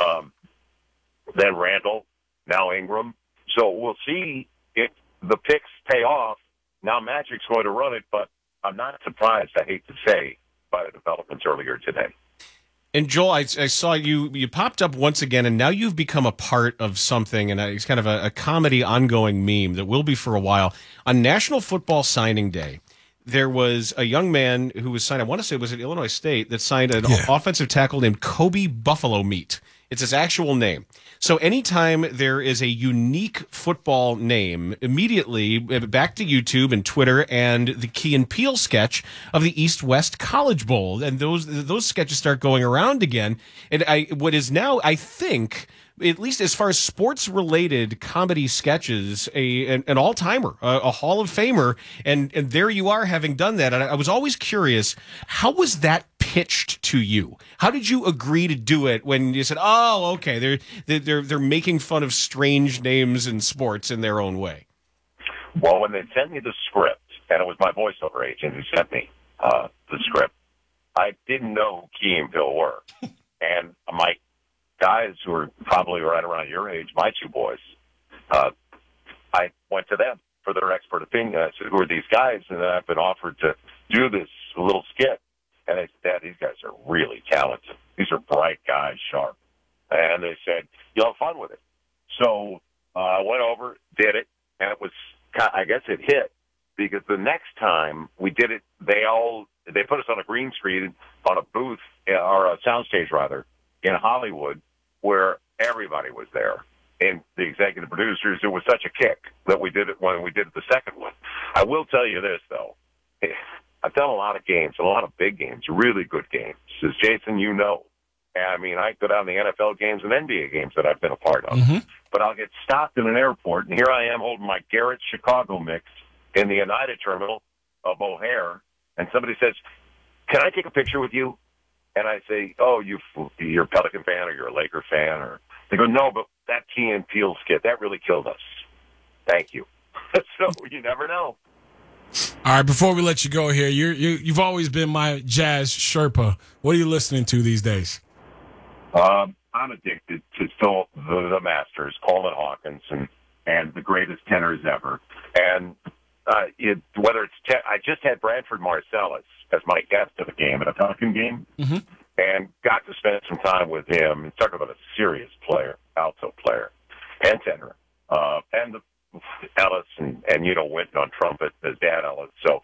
Then Randall, now Ingram. So we'll see if the picks pay off. Now Magic's going to run it, but I'm not surprised, I hate to say, by the developments earlier today. And Joel, I saw you popped up once again, and now you've become a part of something, and it's kind of a comedy ongoing meme that will be for a while. On National Football Signing Day, there was a young man who was signed, I want to say it was at Illinois State, that signed an offensive tackle named Kobe Buffalo Meat. It's his actual name. So anytime there is a unique football name, immediately back to YouTube and Twitter and the Key and Peele sketch of the East-West College Bowl. And those sketches start going around again. And what is now, I think, at least as far as sports-related comedy sketches, an all-timer, a Hall of Famer, and there you are having done that. And I was always curious, how was that pitched to you? How did you agree to do it when you said, "Oh, okay, they're making fun of strange names in sports in their own way"? Well, when they sent me the script, and it was my voiceover agent who sent me the script, I didn't know who Key and Peele were, and my guys who are probably right around your age, my two boys, I went to them for their expert opinion. I said, "Who are these guys?" And then I've been offered to do this little skit. And they said, "Dad, these guys are really talented. These are bright guys, sharp." And they said, "You'll have fun with it." So I went over, did it, and it was, I guess it hit, because the next time we did it, they put us on a green screen on a booth, or a soundstage rather, in Hollywood, where everybody was there. And the executive producers, it was such a kick that we did it when we did the second one. I will tell you this, though. I've done a lot of games, a lot of big games, really good games. As Jason, you know. I mean, I go down to the NFL games and NBA games that I've been a part of. Mm-hmm. But I'll get stopped in an airport, and here I am holding my Garrett Chicago mix in the United Terminal of O'Hare, and somebody says, "Can I take a picture with you?" And I say, "Oh, you're a Pelican fan or you're a Laker fan?" Or they go, "No, but that Key and Peele skit, that really killed us. Thank you." So you never know. All right, before we let you go here, you've always been my jazz Sherpa. What are you listening to these days? I'm addicted to still the masters, Coleman Hawkins, and the greatest tenors ever. And whether it's I just had Bradford Marcellus as my guest at a game, at a Pelican game, and got to spend some time with him. Talk about a serious player, alto player, and tenor, and the Ellis and Winton on trumpet as Dad Ellis. So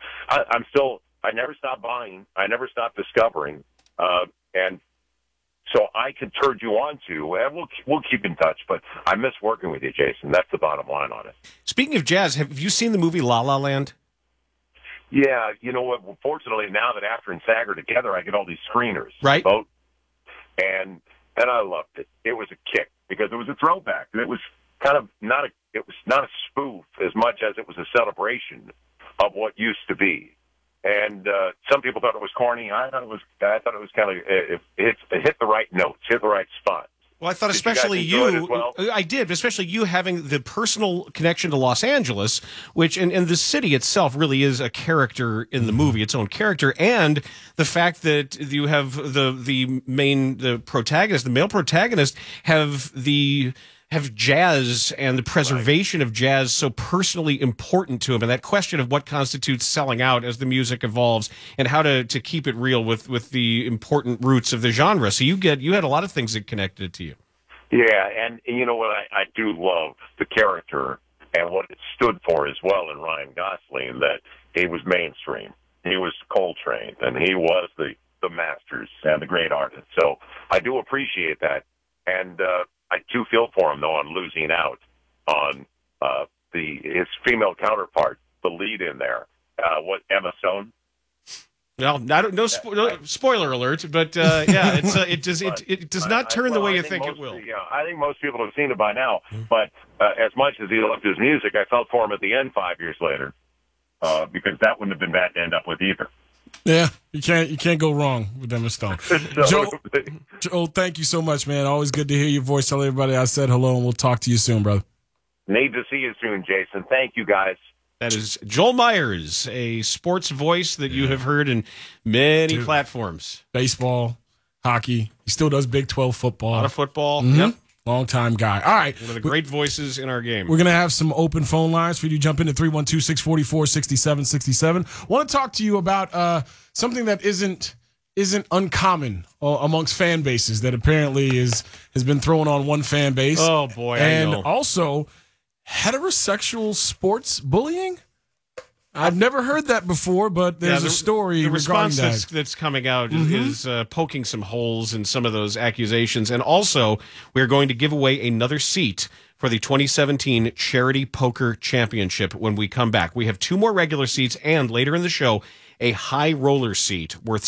I never stopped buying. I never stopped discovering. And so I could turn you on to, and we'll keep in touch, but I miss working with you, Jason. That's the bottom line on it. Speaking of jazz, have you seen the movie La La Land? Yeah, you know what? Fortunately, now that After and SAG are together, I get all these screeners. Right. Both. And I loved it. It was a kick because it was a throwback. It was kind of it was not a spoof as much as it was a celebration of what used to be. And some people thought it was corny. I thought it was kind of it hit the right notes, hit the right spot. Well, I thought especially you I did, but especially you having the personal connection to Los Angeles, which and the city itself really is a character in the movie, its own character, and the fact that you have the male protagonist have jazz and the preservation of jazz so personally important to him, and that question of what constitutes selling out as the music evolves, and how to keep it real with the important roots of the genre. So you had a lot of things that connected it to you. Yeah, and you know what? I do love the character and what it stood for as well in Ryan Gosling, that he was mainstream. He was Coltrane, and he was the masters and the great artist. So I do appreciate that, and I do feel for him, though, on losing out on his female counterpart, the lead in there. Emma Stone? Well, no spoiler alert, but yeah, it does not turn the way you think it will. Yeah, I think most people have seen it by now. But as much as he loved his music, I felt for him at the end 5 years later, because that wouldn't have been bad to end up with either. Yeah, you can't go wrong with Emma Stone. Joe, thank you so much, man. Always good to hear your voice. Tell everybody I said hello, and we'll talk to you soon, brother. Need to see you soon, Jason. Thank you, guys. That is Joel Myers, a sports voice that you have heard in many platforms. Baseball, hockey. He still does Big 12 football. A lot of football. Mm-hmm. Yep. Long-time guy. All right. One of the great voices in our game. We're going to have some open phone lines for you to jump into 312-644-6767. Want to talk to you about something that isn't isn't uncommon amongst fan bases that apparently has been thrown on one fan base. Oh, boy, and I know. also heterosexual sports bullying. I've never heard that before, but there's a story regarding that. That's coming out is poking some holes in some of those accusations. And also, we're going to give away another seat for the 2017 Charity Poker Championship when we come back. We have 2 more regular seats, and later in the show, a high roller seat worth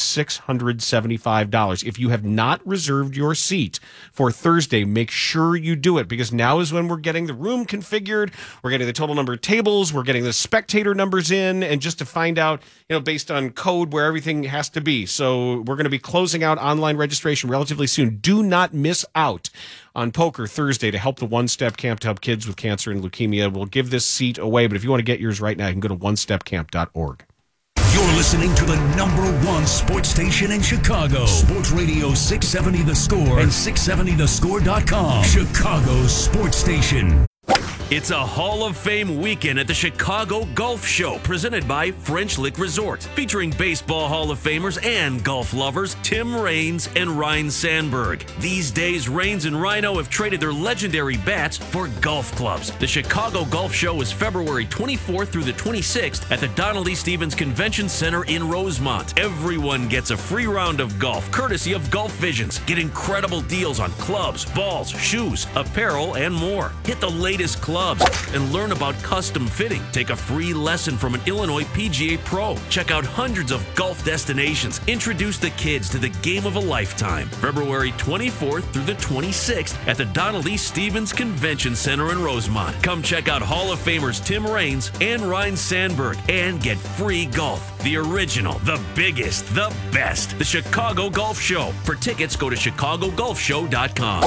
$675. If you have not reserved your seat for Thursday, make sure you do it, because now is when we're getting the room configured. We're getting the total number of tables. We're getting the spectator numbers in, and just to find out, based on code where everything has to be. So we're going to be closing out online registration relatively soon. Do not miss out on Poker Thursday to help the One Step Camp to help kids with cancer and leukemia. We'll give this seat away, but if you want to get yours right now, you can go to onestepcamp.org. You're listening to the #1 sports station in Chicago. Sports Radio 670 The Score and 670thescore.com. Chicago's sports station. It's a Hall of Fame weekend at the Chicago Golf Show, presented by French Lick Resort, featuring baseball Hall of Famers and golf lovers Tim Raines and Ryne Sandberg. These days, Raines and Rhino have traded their legendary bats for golf clubs. The Chicago Golf Show is February 24th through the 26th at the Donald E. Stevens Convention Center in Rosemont. Everyone gets a free round of golf, courtesy of Golf Visions. Get incredible deals on clubs, balls, shoes, apparel, and more. Hit the latest clubs and learn about custom fitting. Take a free lesson from an Illinois PGA pro. Check out hundreds of golf destinations. Introduce the kids to the game of a lifetime. February 24th through the 26th at the Donald E. Stevens Convention Center in Rosemont. Come check out Hall of Famers Tim Raines and Ryne Sandberg and get free golf. The original, the biggest, the best. The Chicago Golf Show. For tickets, go to chicagogolfshow.com.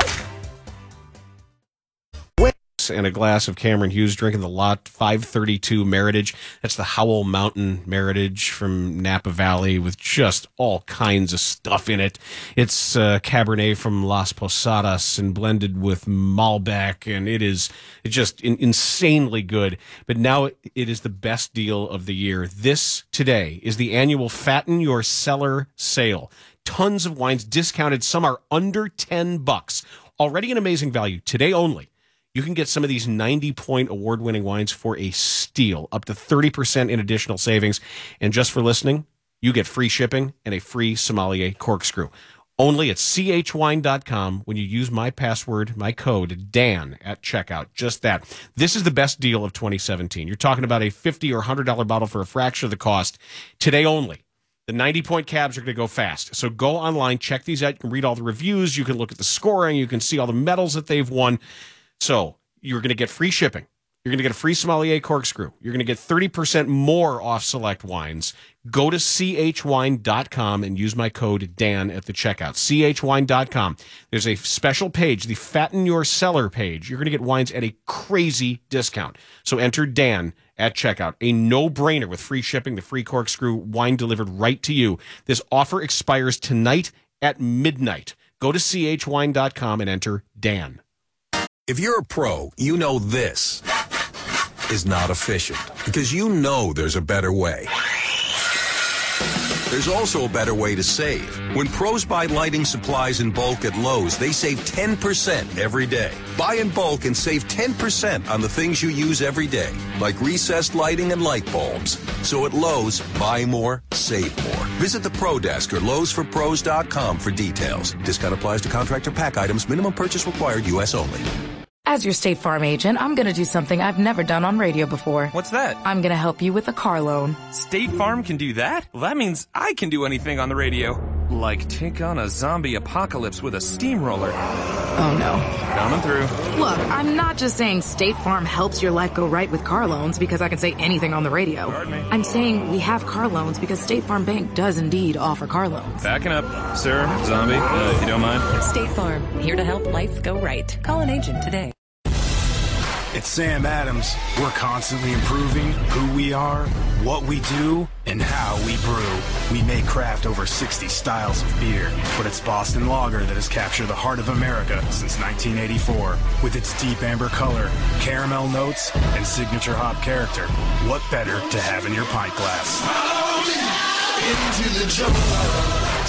And a glass of Cameron Hughes, drinking the Lot 532 Meritage. That's the Howell Mountain Meritage from Napa Valley with just all kinds of stuff in it. It's Cabernet from Las Posadas and blended with Malbec, and it's just insanely good. But now it is the best deal of the year. This today is the annual Fatten Your Cellar sale. Tons of wines discounted. Some are under $10. Already an amazing value. Today only. You can get some of these 90-point award-winning wines for a steal, up to 30% in additional savings. And just for listening, you get free shipping and a free sommelier corkscrew. Only at chwine.com when you use my password, my code, Dan, at checkout. Just that. This is the best deal of 2017. You're talking about a $50 or $100 bottle for a fraction of the cost. Today only. The 90-point cabs are going to go fast. So go online, check these out. You can read all the reviews. You can look at the scoring. You can see all the medals that they've won. So you're going to get free shipping. You're going to get a free sommelier corkscrew. You're going to get 30% more off select wines. Go to chwine.com and use my code Dan at the checkout. chwine.com. There's a special page, the Fatten Your Cellar page. You're going to get wines at a crazy discount. So enter Dan at checkout. A no-brainer with free shipping, the free corkscrew, wine delivered right to you. This offer expires tonight at midnight. Go to chwine.com and enter Dan. If you're a pro, you know this is not efficient because you know there's a better way. There's also a better way to save. When pros buy lighting supplies in bulk at Lowe's, they save 10% every day. Buy in bulk and save 10% on the things you use every day, like recessed lighting and light bulbs. So at Lowe's, buy more, save more. Visit the Pro Desk or Lowe'sForPros.com for details. Discount applies to contractor pack items. Minimum purchase required. U.S. only. As your State Farm agent, I'm going to do something I've never done on radio before. What's that? I'm going to help you with a car loan. State Farm can do that? Well, that means I can do anything on the radio. Like take on a zombie apocalypse with a steamroller. Oh, no. Coming through. Look, I'm not just saying State Farm helps your life go right with car loans because I can say anything on the radio. Pardon me. I'm saying we have car loans because State Farm Bank does indeed offer car loans. Backing up. Sir, zombie, if you don't mind. State Farm, here to help life go right. Call an agent today. It's Sam Adams. We're constantly improving who we are, what we do, and how we brew. We may craft over 60 styles of beer, but it's Boston Lager that has captured the heart of America since 1984. With its deep amber color, caramel notes, and signature hop character, what better to have in your pint glass? Into the jungle.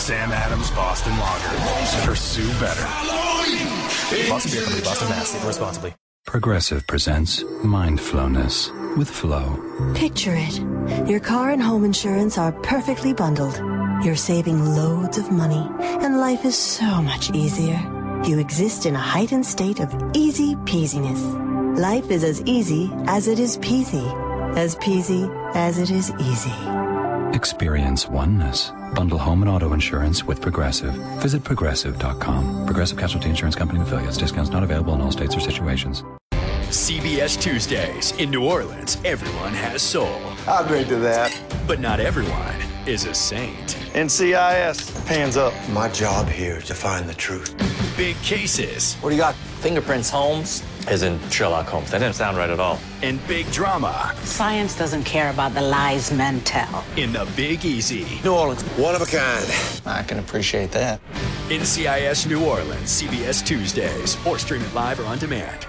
Sam Adams Boston Lager. Pursue better. Boston Beer Company, Boston, Mass. Save responsibly. Progressive presents Mindfulness with Flow. Picture it. Your car and home insurance are perfectly bundled. You're saving loads of money, and life is so much easier. You exist in a heightened state of easy peasiness. Life is as easy as it is peasy as it is easy. Experience oneness. Bundle home and auto insurance with Progressive. Visit Progressive.com. Progressive Casualty Insurance Company and affiliates. Discounts not available in all states or situations. CBS Tuesdays. In New Orleans, everyone has soul. I'll agree to that. But not everyone is a saint. NCIS, hands up. My job here is to find the truth. Big cases. What do you got? Fingerprints, Holmes? As in Sherlock Holmes. That didn't sound right at all. And big drama. Science doesn't care about the lies men tell. In the Big Easy. New Orleans, one of a kind. I can appreciate that. NCIS New Orleans, CBS Tuesdays. Or stream it live or on demand.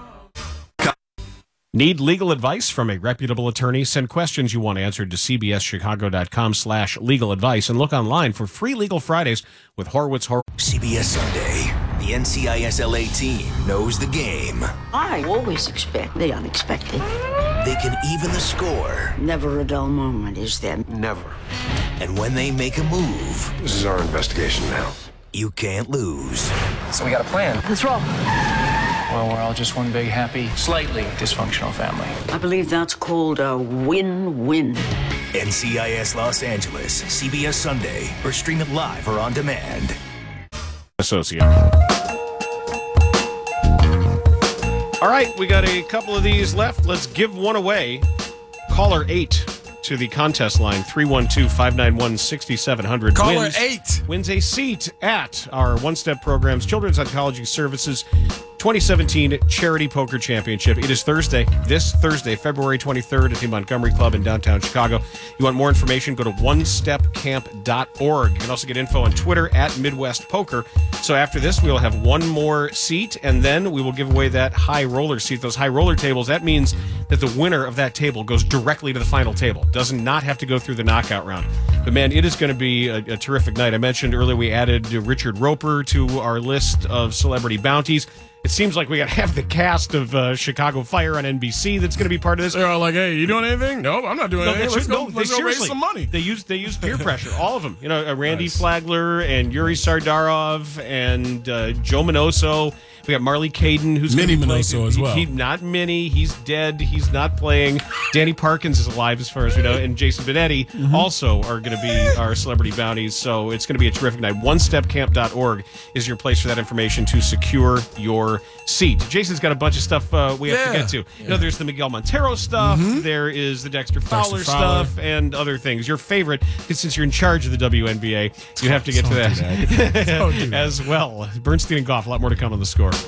Need legal advice from a reputable attorney? Send questions you want answered to cbschicago.com/legal advice and look online for free Legal Fridays with Horowitz. CBS Sunday. The NCIS LA team knows the game. I always expect the unexpected. They can even the score. Never a dull moment, is there? Never. And when they make a move, This is our investigation now. you can't lose. So we got a plan. Let's roll. Well, we're all just one big, happy, slightly dysfunctional family. I believe that's called a win-win. NCIS Los Angeles, CBS Sunday, or stream it live or on demand. Associate. All right, we got a couple of these left. Let's give one away. Caller 8 to the contest line, 312-591-6700. Caller 8 wins a seat at our One Step Program's Children's Oncology Services 2017 Charity Poker Championship. It is Thursday, this Thursday, February 23rd at the Montgomery Club in downtown Chicago. You want more information, go to onestepcamp.org. You can also get info on Twitter at Midwest Poker. So after this, we will have one more seat, and then we will give away that high roller seat. Those high roller tables, that means that the winner of that table goes directly to the final table. Does not have to go through the knockout round. But man, it is going to be a terrific night. I mentioned earlier we added Richard Roper to our list of celebrity bounties. It seems like we got to have the cast of Chicago Fire on NBC that's going to be part of this. They're all like, "Hey, you doing anything?" Nope, I'm not doing anything. Let's go raise some money. They use peer pressure, all of them. You know, Randy Flagler and Yuri Sardarov and Joe Minoso. We got Marley Caden, who's Minnie Minoso as well. Not Minnie. He's dead. He's not playing. Danny Parkins is alive, as far as we know, and Jason Benetti also are going to be our celebrity bounties. So it's going to be a terrific night. OneStepCamp.org is your place for that information to secure your seat. Jason's got a bunch of stuff we have to get to. You know, there's the Miguel Montero stuff. There is the Dexter Fowler stuff and other things. Your favorite, since you're in charge of the WNBA, you have to get to that as well. Bernstein and Goff, a lot more to come on the Score.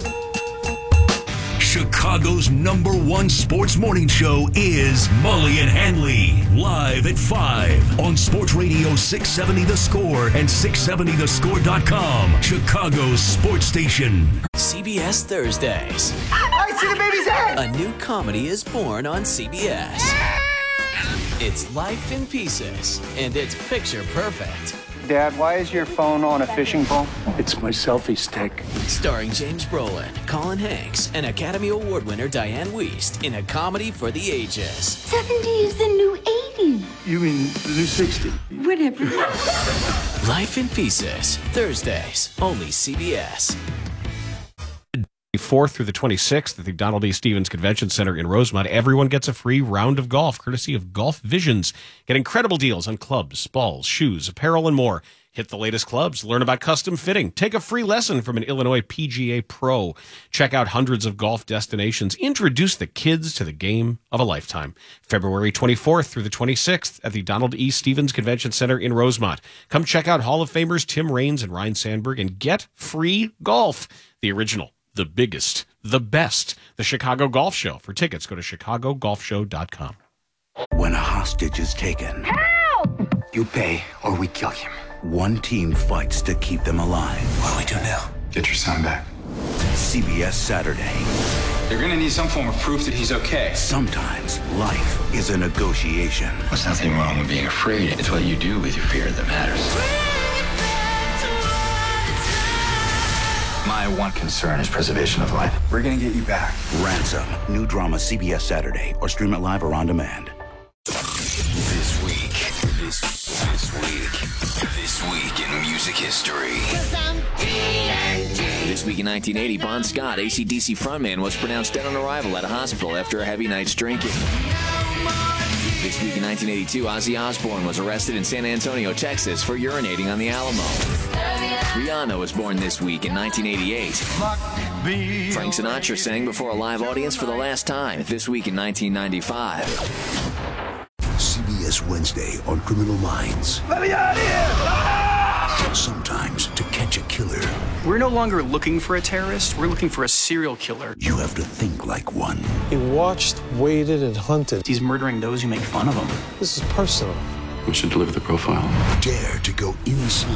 Chicago's #1 sports morning show is Mully and Hanley, live at 5 on Sports Radio 670 The Score and 670thescore.com. Chicago's sports station. CBS Thursdays. I see the baby's head! A new comedy is born on CBS. It's Life in Pieces, and it's picture perfect. Dad, why is your phone on a fishing pole? It's my selfie stick. Starring James Brolin, Colin Hanks, and Academy Award winner Diane Wiest in a comedy for the ages. 70 is the new 80. You mean the new 60? Whatever. Life in Pieces, Thursdays, only CBS. 4th through the 26th at the Donald E. Stevens Convention Center in Rosemont. Everyone gets a free round of golf, courtesy of Golf Visions. Get incredible deals on clubs, balls, shoes, apparel, and more. Hit the latest clubs, learn about custom fitting, take a free lesson from an Illinois PGA pro. Check out hundreds of golf destinations. Introduce the kids to the game of a lifetime. February 24th through the 26th at the Donald E. Stevens Convention Center in Rosemont. Come check out Hall of Famers Tim Raines and Ryan Sandberg and get free golf. The original, the biggest, the best, the Chicago Golf Show. For tickets, go to chicagogolfshow.com. When a hostage is taken, help! You pay or we kill him. One team fights to keep them alive. What do we do now? Get your son back. CBS Saturday. They're gonna need some form of proof that he's okay. Sometimes life is a negotiation. There's nothing wrong with being afraid. It's what you do with your fear that matters. My one concern is preservation of life. We're gonna get you back. Ransom. New drama CBS Saturday, or stream it live or on demand. This week in music history. This week in 1980, Bon Scott, AC/DC frontman, was pronounced dead on arrival at a hospital after a heavy night's drinking. This week in 1982, Ozzy Osbourne was arrested in San Antonio, Texas for urinating on the Alamo. Rihanna was born this week in 1988. Frank Sinatra sang before a live audience for the last time this week in 1995. CBS Wednesday on Criminal Minds. Let me out of here! Sometimes to catch a killer, We're no longer looking for a terrorist. We're looking for a serial killer. you have to think like one. He watched, waited, and hunted. He's murdering those who make fun of him. This is personal. We should deliver the profile. Dare to go inside